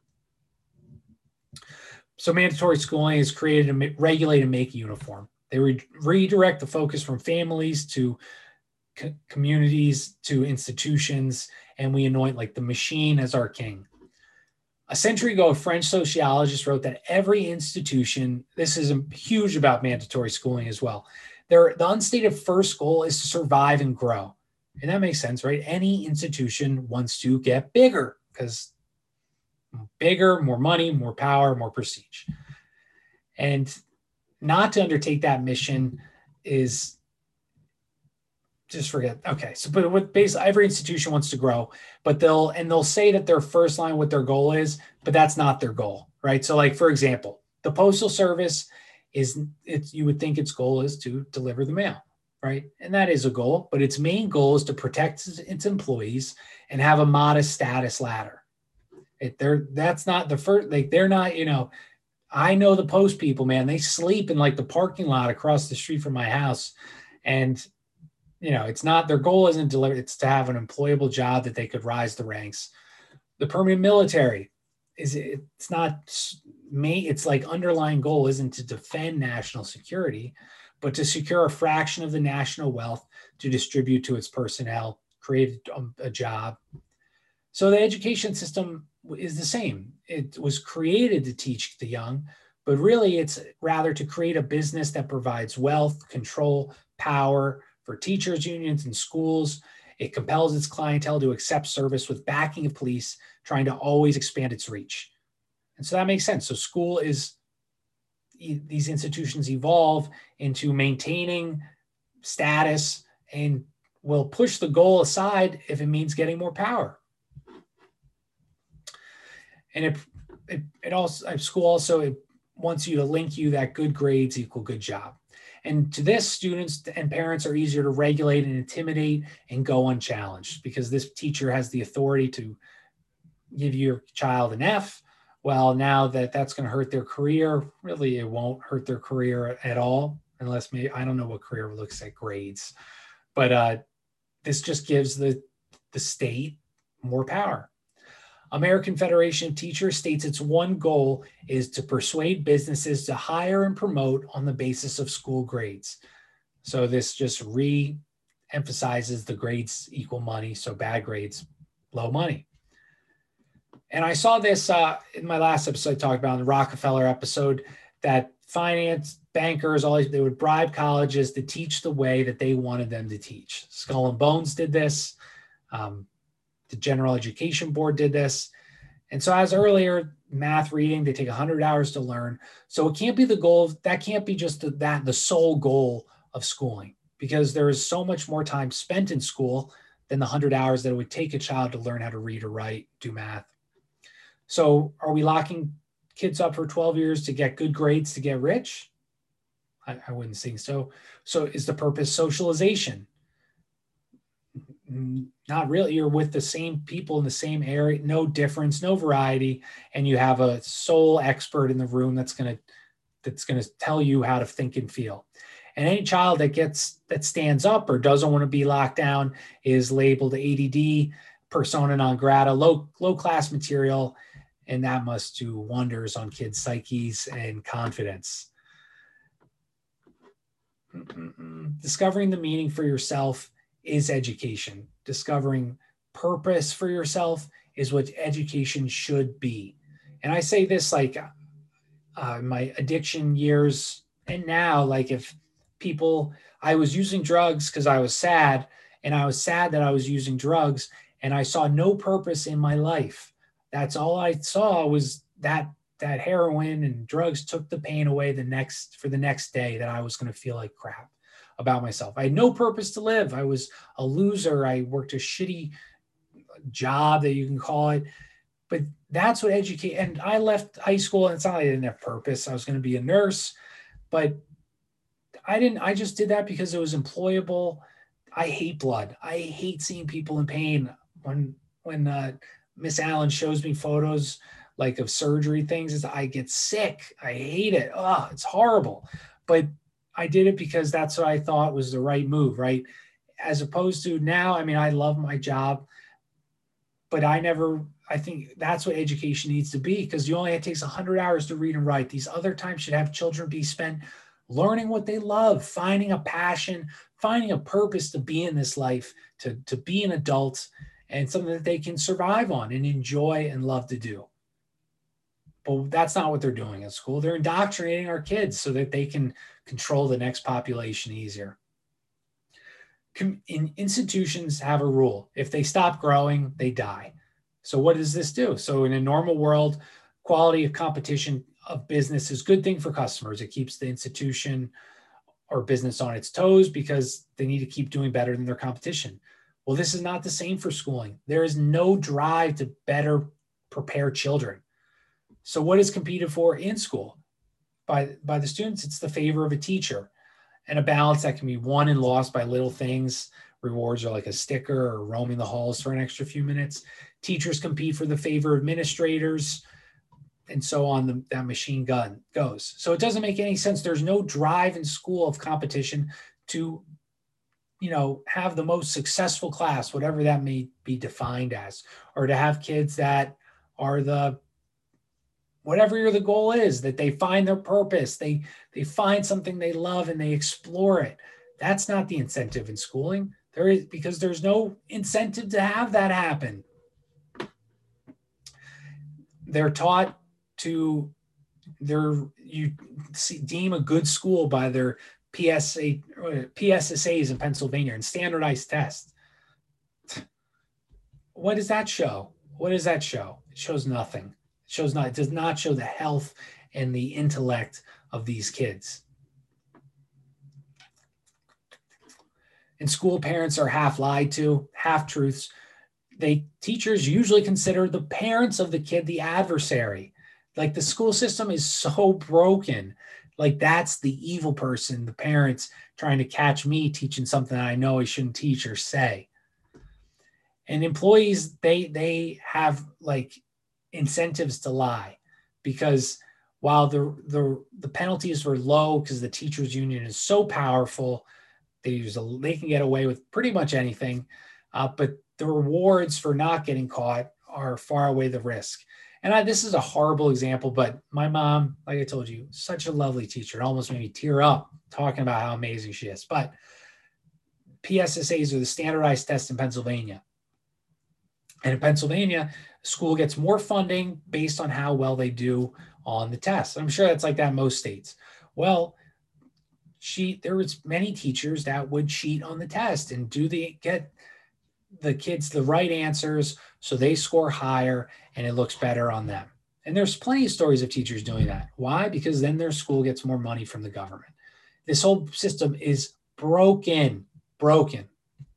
So mandatory schooling is created to regulate and make uniform. They re- redirect the focus from families to co- communities to institutions, and we anoint like the machine as our king. A century ago, a French sociologist wrote that every institution, this is huge about mandatory schooling as well, their, the unstated first goal is to survive and grow. And that makes sense, right? Any institution wants to get bigger because bigger, more money, more power, more prestige. And not to undertake that mission is just forget. Okay. So, but what basically every institution wants to grow, but they'll, and they'll say that their first line, what their goal is, but that's not their goal, right? So like, for example, the Postal Service is, it's, you would think its goal is to deliver the mail, right? And that is a goal, but its main goal is to protect its employees and have a modest status ladder. It, they're, that's not the first, like they're not, you know, I know the post people, man, they sleep in like the parking lot across the street from my house. And, you know, it's not, their goal isn't delivered. It's to have an employable job that they could rise the ranks. The permanent military is, it's not, it's like underlying goal isn't to defend national security, but to secure a fraction of the national wealth to distribute to its personnel, create a, a job. So the education system is the same. It was created to teach the young, but really it's rather to create a business that provides wealth, control, power for teachers, unions, and schools. It compels its clientele to accept service with backing of police, trying to always expand its reach. And so that makes sense. So school is, these institutions evolve into maintaining status and will push the goal aside if it means getting more power. And it, it, it also, school also it wants you to link you that good grades equal good job. And to this, students and parents are easier to regulate and intimidate and go unchallenged because this teacher has the authority to give your child an F. Well, now that that's going to hurt their career, really it won't hurt their career at all, unless maybe, I don't know what career looks at grades. But uh, this just gives the, the state more power. American Federation of Teachers states its one goal is to persuade businesses to hire and promote on the basis of school grades. So this just re-emphasizes the grades equal money, so bad grades, low money. And I saw this uh, in my last episode, I talked about in the Rockefeller episode, that finance bankers, always they would bribe colleges to teach the way that they wanted them to teach. Skull and Bones did this. Um, The General Education Board did this. And so as earlier, math, reading, they take one hundred hours to learn. So it can't be the goal. That can't be just the, that the sole goal of schooling, because there is so much more time spent in school than the one hundred hours that it would take a child to learn how to read or write, do math. So are we locking kids up for twelve years to get good grades to get rich? I, I wouldn't think so. So is the purpose socialization? Not really. You're with the same people in the same area, no difference, no variety, and you have a sole expert in the room that's going to that's going to tell you how to think and feel. And any child that gets that stands up or doesn't want to be locked down is labeled A D D, persona non grata, low low class material, and that must do wonders on kids' psyches and confidence. Mm-mm-mm. Discovering the meaning for yourself is education. Discovering purpose for yourself is what education should be. And I say this like uh, my addiction years and now, like if people, I was using drugs because I was sad, and I was sad that I was using drugs, and I saw no purpose in my life. That's all I saw was that that heroin and drugs took the pain away the next for the next day, that I was going to feel like crap about myself. I had no purpose to live. I was a loser. I worked a shitty job, that you can call it. But that's what educate. And I left high school, and it's not like I didn't have purpose. I was going to be a nurse, but I didn't, I just did that because it was employable. I hate blood. I hate seeing people in pain. When, when uh, Miss Allen shows me photos like of surgery things, I get sick. I hate it. Oh, it's horrible. But I did it because that's what I thought was the right move, right? As opposed to now, I mean, I love my job, but I never, I think that's what education needs to be, because you only, it takes one hundred hours to read and write. These other times should have children be spent learning what they love, finding a passion, finding a purpose to be in this life, to, to be an adult, and something that they can survive on and enjoy and love to do. But that's not what they're doing at school. They're indoctrinating our kids so that they can control the next population easier. In institutions have a rule. If they stop growing, they die. So what does this do? So in a normal world, quality of competition of business is a good thing for customers. It keeps the institution or business on its toes because they need to keep doing better than their competition. Well, this is not the same for schooling. There is no drive to better prepare children. So what is competed for in school? By, by the students, it's the favor of a teacher, and a balance that can be won and lost by little things. Rewards are like a sticker or roaming the halls for an extra few minutes. Teachers compete for the favor of administrators, and so on. The, that machine gun goes. So it doesn't make any sense. There's no drive in school of competition to, you know, have the most successful class, whatever that may be defined as, or to have kids that are the, whatever your the goal is, that they find their purpose, they they find something they love and they explore it. That's not the incentive in schooling. There is, because there's no incentive to have that happen. They're taught to, they're, you see, deem a good school by their P S A, P S S As in Pennsylvania and standardized tests. What does that show? What does that show? It shows nothing. It shows not, it does not show the health and the intellect of these kids. In school, parents are half lied to, half truths. They, teachers usually consider the parents of the kid the adversary. Like the school system is so broken. Like that's the evil person, the parents trying to catch me teaching something I know I shouldn't teach or say. And employees, they, they have like incentives to lie, because while the, the, the penalties were low because the teachers union is so powerful, they use a, they can get away with pretty much anything. Uh, but the rewards for not getting caught are far away the risk. And I, this is a horrible example, but my mom, like I told you, such a lovely teacher. It almost made me tear up talking about how amazing she is. But P S S As are the standardized tests in Pennsylvania. And in Pennsylvania, school gets more funding based on how well they do on the tests. I'm sure that's like that in most states. Well, she, there was many teachers that would cheat on the test and do the, get the kids the right answers so they score higher and it looks better on them. And there's plenty of stories of teachers doing that. Why? Because then their school gets more money from the government. This whole system is broken, broken.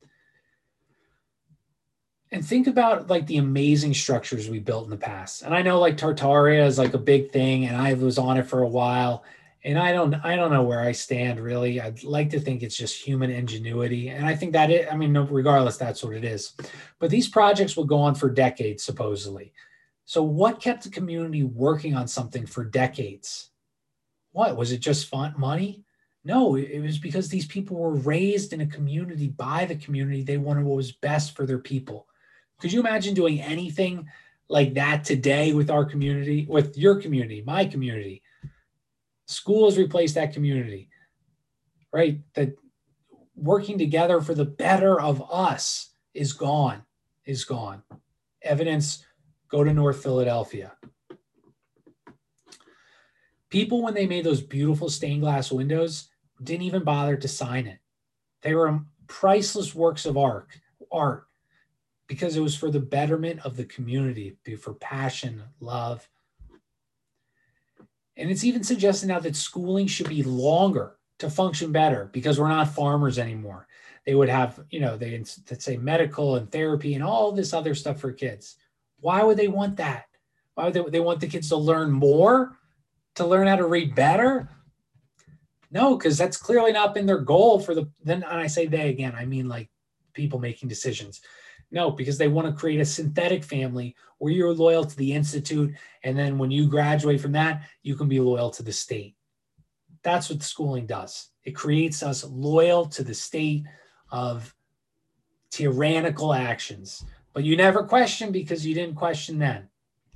And think about like the amazing structures we built in the past. And I know like Tartaria is like a big thing, and I was on it for a while. And I don't, I don't know where I stand really. I'd like to think it's just human ingenuity. And I think that it, I mean, regardless, that's what it is. But these projects will go on for decades, supposedly. So what kept the community working on something for decades? What, was it just fun, money? No, it was because these people were raised in a community by the community. They wanted what was best for their people. Could you imagine doing anything like that today with our community, with your community, my community? Schools replaced that community, right? That working together for the better of us is gone, is gone. Evidence, go to North Philadelphia. People, when they made those beautiful stained glass windows, didn't even bother to sign it. They were priceless works of art, art because it was for the betterment of the community, for passion, love. And it's even suggested now that schooling should be longer to function better because we're not farmers anymore. They would have, you know, they'd say medical and therapy and all this other stuff for kids. Why would they want that? Why would they, they want the kids to learn more, to learn how to read better? No, because that's clearly not been their goal for the, then and I say they again, I mean like people making decisions. No, because they want to create a synthetic family where you're loyal to the institute. And then when you graduate from that, you can be loyal to the state. That's what schooling does. It creates us loyal to the state of tyrannical actions. But you never question because you didn't question then.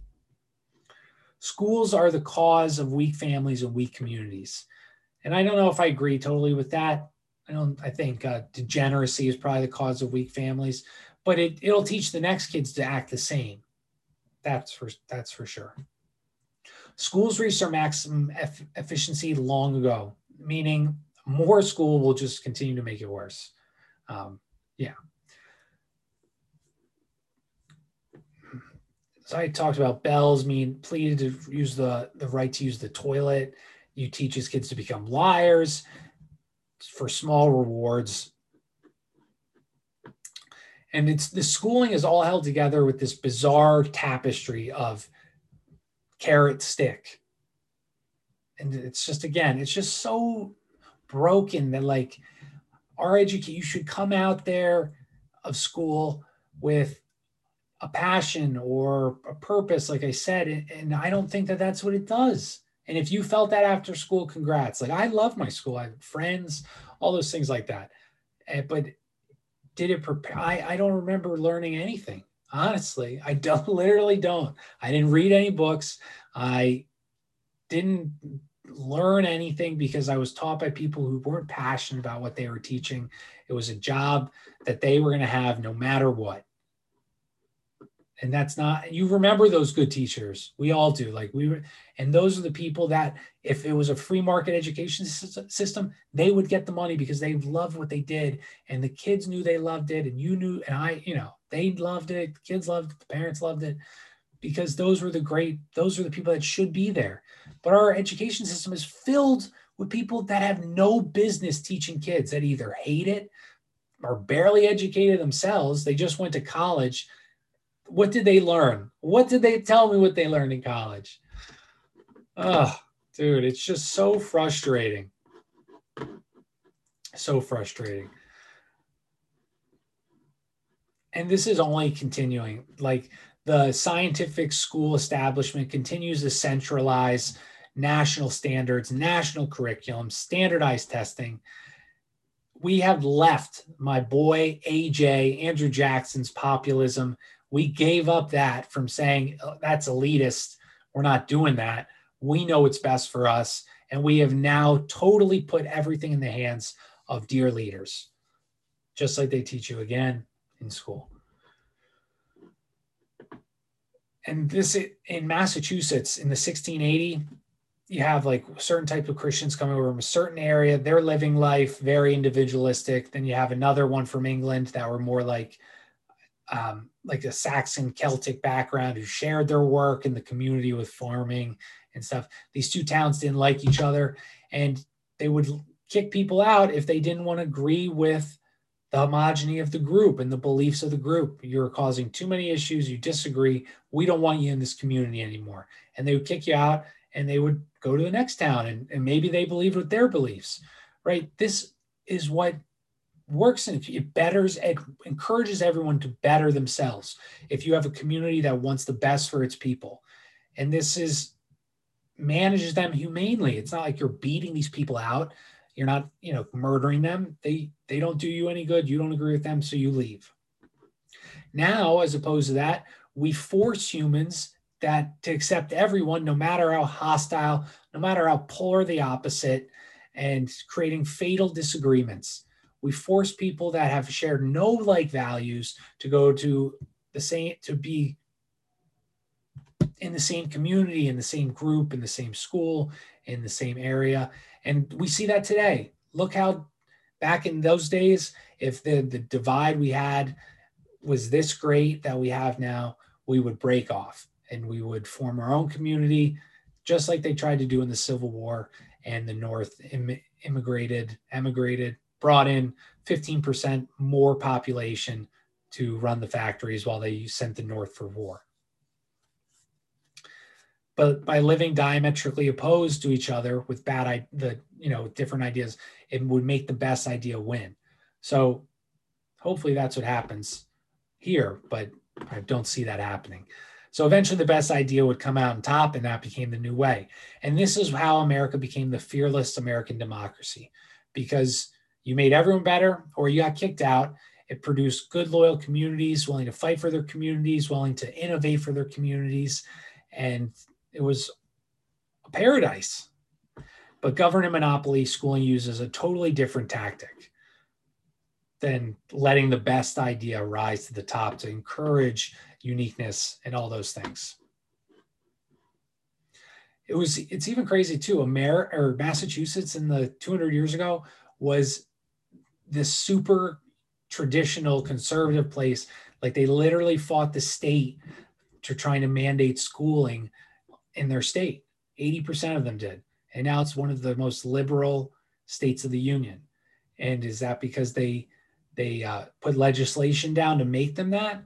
Schools are the cause of weak families and weak communities. And I don't know if I agree totally with that. I don't, I think uh, degeneracy is probably the cause of weak families. But it, it'll teach the next kids to act the same. That's for, that's for sure. Schools reached their maximum eff- efficiency long ago, meaning more school will just continue to make it worse. Um, yeah. So I talked about Bells mean pleaded to use the, the right to use the toilet. You teach his kids to become liars for small rewards. And it's the schooling is all held together with this bizarre tapestry of carrot stick. And it's just, again, it's just so broken that like our education, you should come out there of school with a passion or a purpose, like I said. And I don't think that that's what it does. And if you felt that after school, congrats. Like I love my school. I have friends, all those things like that. But did it prepare? I, I don't remember learning anything. Honestly, I don't literally don't. I didn't read any books. I didn't learn anything because I was taught by people who weren't passionate about what they were teaching. It was a job that they were going to have no matter what. And that's not, you remember those good teachers. We all do. Like we were, and those are the people that if it was a free market education system, they would get the money because they loved what they did. And the kids knew they loved it. And you knew, and I, you know, they loved it. The kids loved it. The parents loved it because those were the great, those are the people that should be there. But our education system is filled with people that have no business teaching kids, that either hate it or barely educated themselves. They just went to college. What did they learn? What did they tell me what they learned in college? Oh, dude, it's just so frustrating. So frustrating. And this is only continuing. Like the scientific school establishment continues to centralize national standards, national curriculum, standardized testing. We have left my boy, A J, Andrew Jackson's populism. We gave up that from saying oh, that's elitist. We're not doing that. We know what's best for us. And we have now totally put everything in the hands of dear leaders, just like they teach you again in school. And this in Massachusetts in the sixteen eighty, you have like certain type of Christians coming over from a certain area. They're living life very individualistic. Then you have another one from England that were more like, um, like a Saxon Celtic background who shared their work in the community with farming and stuff. These two towns didn't like each other, and they would kick people out if they didn't want to agree with the homogeny of the group and the beliefs of the group. You're causing too many issues. You disagree. We don't want you in this community anymore. And they would kick you out, and they would go to the next town, and, and maybe they believed with their beliefs, right? This is what works, and it betters, it encourages everyone to better themselves. If you have a community that wants the best for its people, and this is manages them humanely. It's not like you're beating these people out. You're not, you know, murdering them. They they don't do you any good. You don't agree with them, so you leave. Now, as opposed to that, we force humans that to accept everyone, no matter how hostile, no matter how polar the opposite, and creating fatal disagreements. We force people that have shared no like values to go to the same, to be in the same community, in the same group, in the same school, in the same area. And we see that today. Look how back in those days, if the, the divide we had was this great that we have now, we would break off and we would form our own community, just like they tried to do in the Civil War. And the North Im- immigrated, emigrated, brought in fifteen percent more population to run the factories while they sent the North for war. But by living diametrically opposed to each other with bad, the you know, different ideas, it would make the best idea win. So hopefully that's what happens here, but I don't see that happening. So eventually the best idea would come out on top, and that became the new way. And this is how America became the fearless American democracy, because you made everyone better or you got kicked out. It produced good, loyal communities, willing to fight for their communities, willing to innovate for their communities. And it was a paradise. But government monopoly schooling uses a totally different tactic than letting the best idea rise to the top to encourage uniqueness and all those things. It was, it's even crazy too. America or Massachusetts in the two hundred years ago was this super traditional conservative place. Like they literally fought the state to trying to mandate schooling in their state. eighty percent of them did. And now it's one of the most liberal states of the union. And is that because they they uh, put legislation down to make them that?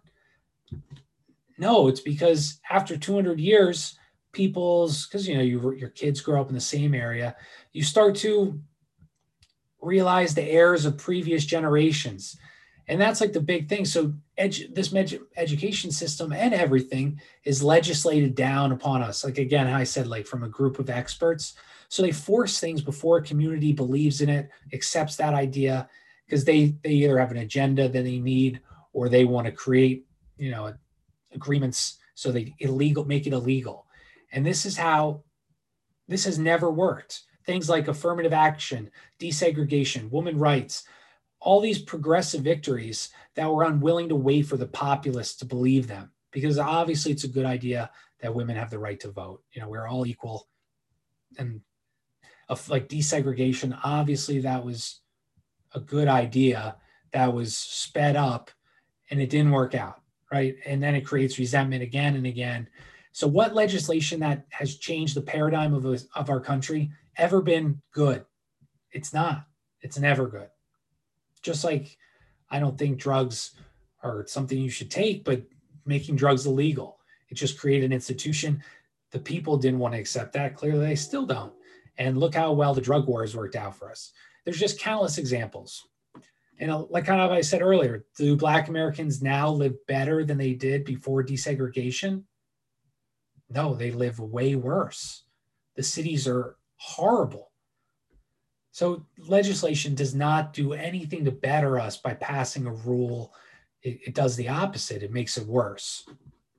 No, it's because after two hundred years, people's, because you know you, your kids grow up in the same area, you start to realize the errors of previous generations. And that's like the big thing. So edu- this med- education system and everything is legislated down upon us. Like, again, how I said, like from a group of experts. So they force things before a community believes in it, accepts that idea, because they, they either have an agenda that they need, or they want to create, you know, agreements so they illegal, make it illegal. And this is how, this has never worked. Things like affirmative action, desegregation, women's rights, all these progressive victories that were unwilling to wait for the populace to believe them, because obviously it's a good idea that women have the right to vote. You know, we're all equal. And of like desegregation, obviously that was a good idea that was sped up, and it didn't work out, right? And then it creates resentment again and again. So what legislation that has changed the paradigm of, of our country ever been good? It's not. It's never good. Just like I don't think drugs are something you should take, but making drugs illegal, it just created an institution. The people didn't want to accept that. Clearly, they still don't. And look how well the drug wars worked out for us. There's just countless examples. And like kind of I said earlier, do Black Americans now live better than they did before desegregation? No, they live way worse. The cities are horrible. So legislation does not do anything to better us by passing a rule. It, it does the opposite. It makes it worse.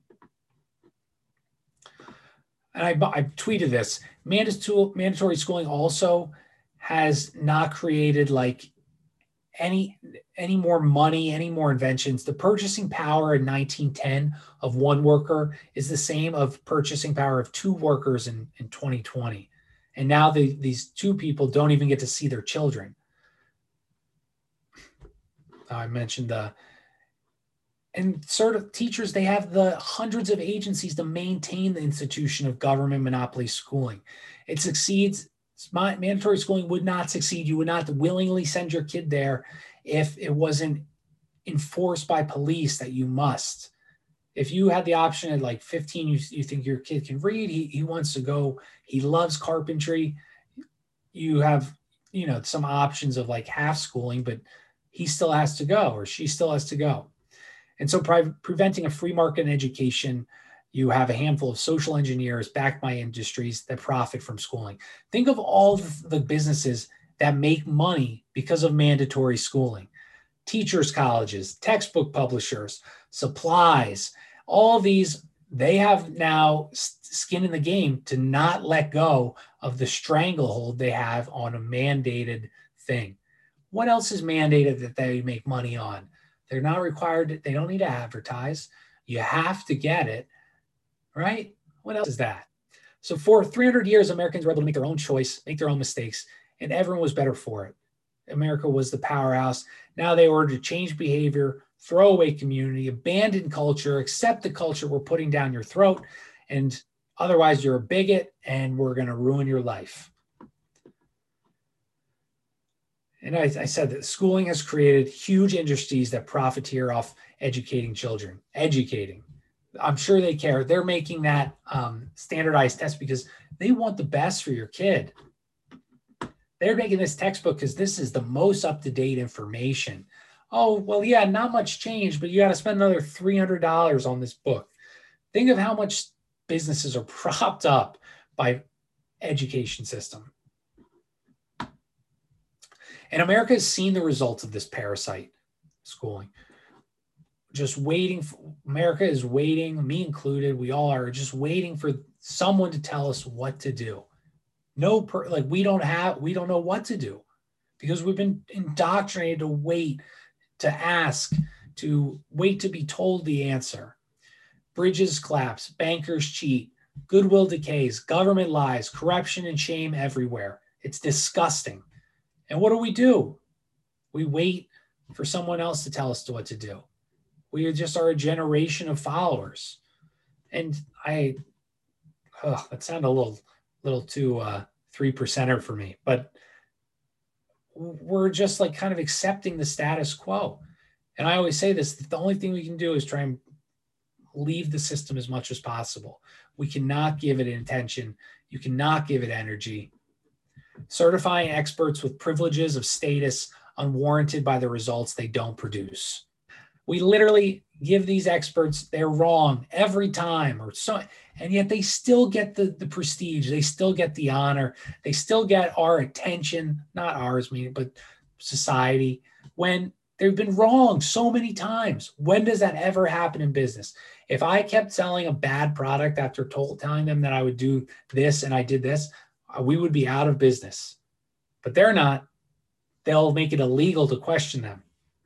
And I, I tweeted this. Mandatory, mandatory schooling also has not created like any, any more money, any more inventions. The purchasing power in nineteen ten of one worker is the same of purchasing power of two workers in, in twenty twenty. And now the, these two people don't even get to see their children. I mentioned the And sort of teachers, they have the hundreds of agencies to maintain the institution of government monopoly schooling. It succeeds. Mandatory schooling would not succeed. You would not willingly send your kid there if it wasn't enforced by police that you must. If you had the option at like fifteen, you, you think your kid can read, he, he wants to go, he loves carpentry, you have, you know, some options of like half schooling, but he still has to go or she still has to go. And so pre- preventing a free market education, you have a handful of social engineers backed by industries that profit from schooling. Think of all the businesses that make money because of mandatory schooling. Teachers' colleges, textbook publishers, supplies, all these, they have now skin in the game to not let go of the stranglehold they have on a mandated thing. What else is mandated that they make money on? They're not required. They don't need to advertise. You have to get it, right? What else is that? So for three hundred years, Americans were able to make their own choice, make their own mistakes, and everyone was better for it. America was the powerhouse. Now they ordered to change behavior, throw away community, abandon culture, accept the culture we're putting down your throat, and otherwise you're a bigot and we're going to ruin your life. And I, I said that schooling has created huge industries that profiteer off educating children, educating. I'm sure they care. They're making that um, standardized test because they want the best for your kid. They're making this textbook because this is the most up-to-date information. Oh, well, yeah, not much change, but you got to spend another three hundred dollars on this book. Think of how much businesses are propped up by education system. And America has seen the results of this parasite schooling. Just waiting. For, America is waiting, me included, we all are just waiting for someone to tell us what to do. No, per, like we don't have, we don't know what to do because we've been indoctrinated to wait, to ask, to wait to be told the answer. Bridges collapse, bankers cheat, goodwill decays, government lies, corruption and shame everywhere. It's disgusting. And what do we do? We wait for someone else to tell us what to do. We just are a generation of followers. And I, oh, that sounded a little, little too uh, three percenter for me, but we're just like kind of accepting the status quo. And I always say this, the only thing we can do is try and leave the system as much as possible. We cannot give it attention. You cannot give it energy. Certifying experts with privileges of status unwarranted by the results they don't produce. We literally give these experts, they're wrong every time, or so, and yet they still get the, the prestige, they still get the honor, they still get our attention, not ours, meaning, but society, when they've been wrong so many times. When does that ever happen in business? If I kept selling a bad product after told, telling them that I would do this and I did this, we would be out of business. But they're not. They'll make it illegal to question them.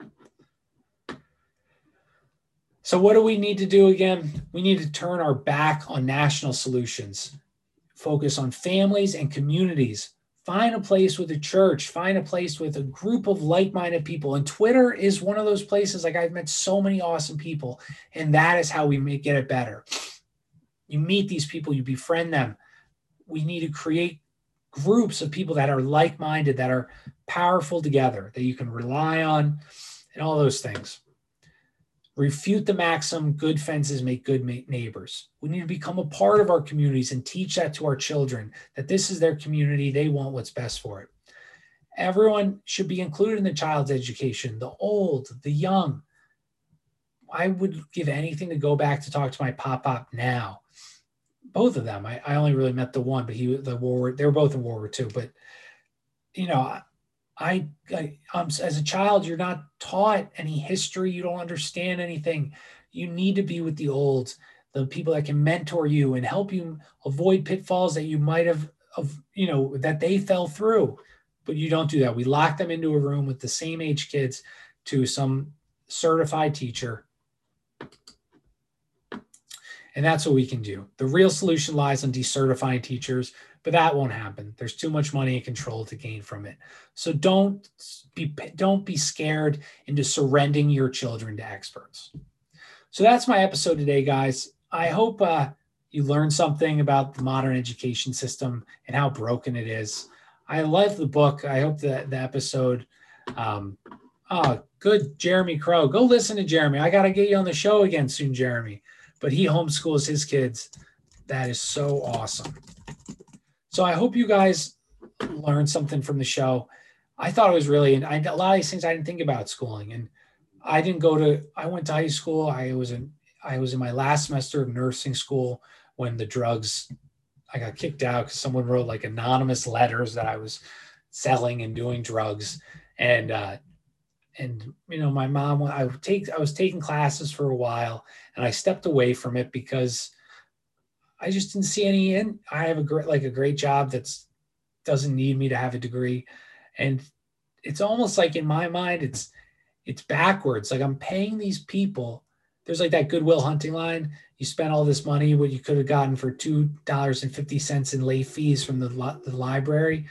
So what do we need to do again? We need to turn our back on national solutions, focus on families and communities, find a place with a church, find a place with a group of like-minded people. And Twitter is one of those places. Like, I've met so many awesome people, and that is how we make get it better. You meet these people, you befriend them. We need to create groups of people that are like-minded, that are powerful together, that you can rely on, and all those things. Refute the maxim, good fences make good neighbors. We need to become a part of our communities and teach that to our children, that this is their community. They want what's best for it. Everyone should be included in the child's education, the old, the young. I would give anything to go back to talk to my pop-pop now. Both of them. I, I only really met the one, but he, the war, they were both in World War Two. But, you know, I, I um, as a child, you're not taught any history. You don't understand anything. You need to be with the old, the people that can mentor you and help you avoid pitfalls that you might have, of, you know, that they fell through. But you don't do that. We lock them into a room with the same age kids to some certified teacher. And that's what we can do. The real solution lies on decertifying teachers, but that won't happen. There's too much money and control to gain from it. So don't be, don't be scared into surrendering your children to experts. So that's my episode today, guys. I hope uh, you learned something about the modern education system and how broken it is. I love the book. I hope that the episode, um, oh, good, Jeremy Crow. Go listen to Jeremy. I got to get you on the show again soon, Jeremy. But he homeschools his kids. That is so awesome. So I hope you guys learned something from the show. I thought it was really, and I, a lot of these things I didn't think about schooling. And I didn't go to, I went to high school. I was in, I was in my last semester of nursing school when the drugs, I got kicked out because someone wrote like anonymous letters that I was selling and doing drugs. And, uh, and, you know, my mom, I would take, I was taking classes for a while and I stepped away from it because I just didn't see any in, I have a great, like a great job that's doesn't need me to have a degree. And it's almost like in my mind, it's, it's backwards. Like I'm paying these people. There's like that Goodwill Hunting line. You spent all this money, what you could have gotten for two dollars and fifty cents in late fees from the, the library.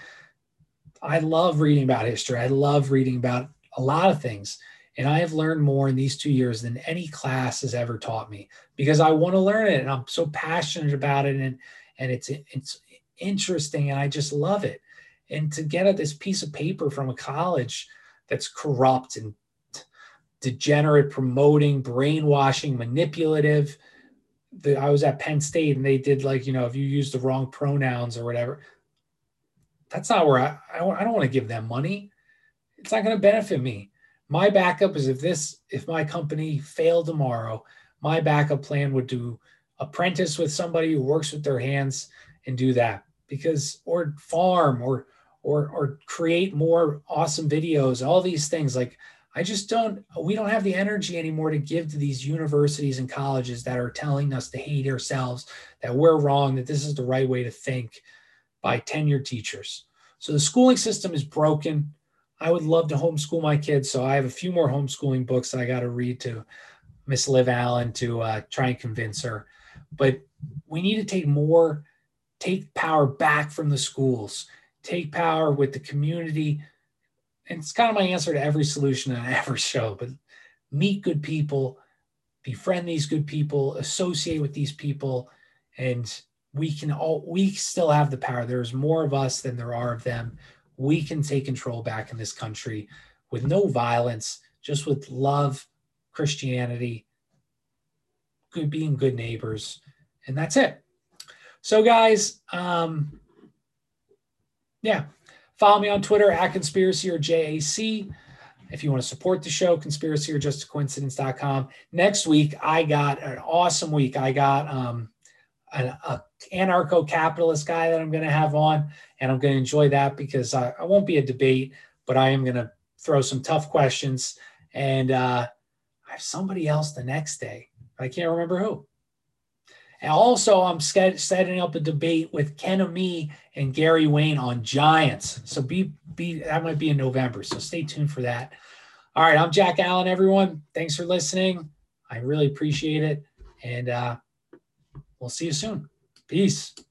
I love reading about history. I love reading about a lot of things. And I have learned more in these two years than any class has ever taught me because I want to learn it. And I'm so passionate about it. And, and it's, it's interesting. And I just love it. And to get at this piece of paper from a college that's corrupt and degenerate, promoting, brainwashing, manipulative. The, I was at Penn State and they did like, you know, if you use the wrong pronouns or whatever, that's not where I, I, I don't want to give them money. It's not going to benefit me. My backup is if this, if my company failed tomorrow, my backup plan would do apprentice with somebody who works with their hands and do that because, or farm or, or, or create more awesome videos, all these things. Like, I just don't, we don't have the energy anymore to give to these universities and colleges that are telling us to hate ourselves, that we're wrong, that this is the right way to think by tenured teachers. So the schooling system is broken. I would love to homeschool my kids. So I have a few more homeschooling books that I got to read to Miss Liv Allen to uh, try and convince her. But we need to take more, take power back from the schools, take power with the community. And it's kind of my answer to every solution on every show, but meet good people, befriend these good people, associate with these people, and we can all, we still have the power. There's more of us than there are of them. We can take control back in this country with no violence, just with love, Christianity, good, being good neighbors. And that's it. So guys, um, yeah. Follow me on Twitter at Conspiracy or J A C. If you want to support the show, conspiracy or just a coincidence dot com. Next week, I got an awesome week. I got um, an a anarcho-capitalist guy that I'm going to have on, and I'm going to enjoy that because I, I won't be a debate, but I am going to throw some tough questions. And uh, I have somebody else the next day, but I can't remember who. And also, I'm setting up a debate with Ken Ami and Gary Wayne on Giants. So be be that might be in November. So stay tuned for that. All right, I'm Jack Allen, everyone. Thanks for listening. I really appreciate it. And uh, we'll see you soon. Peace.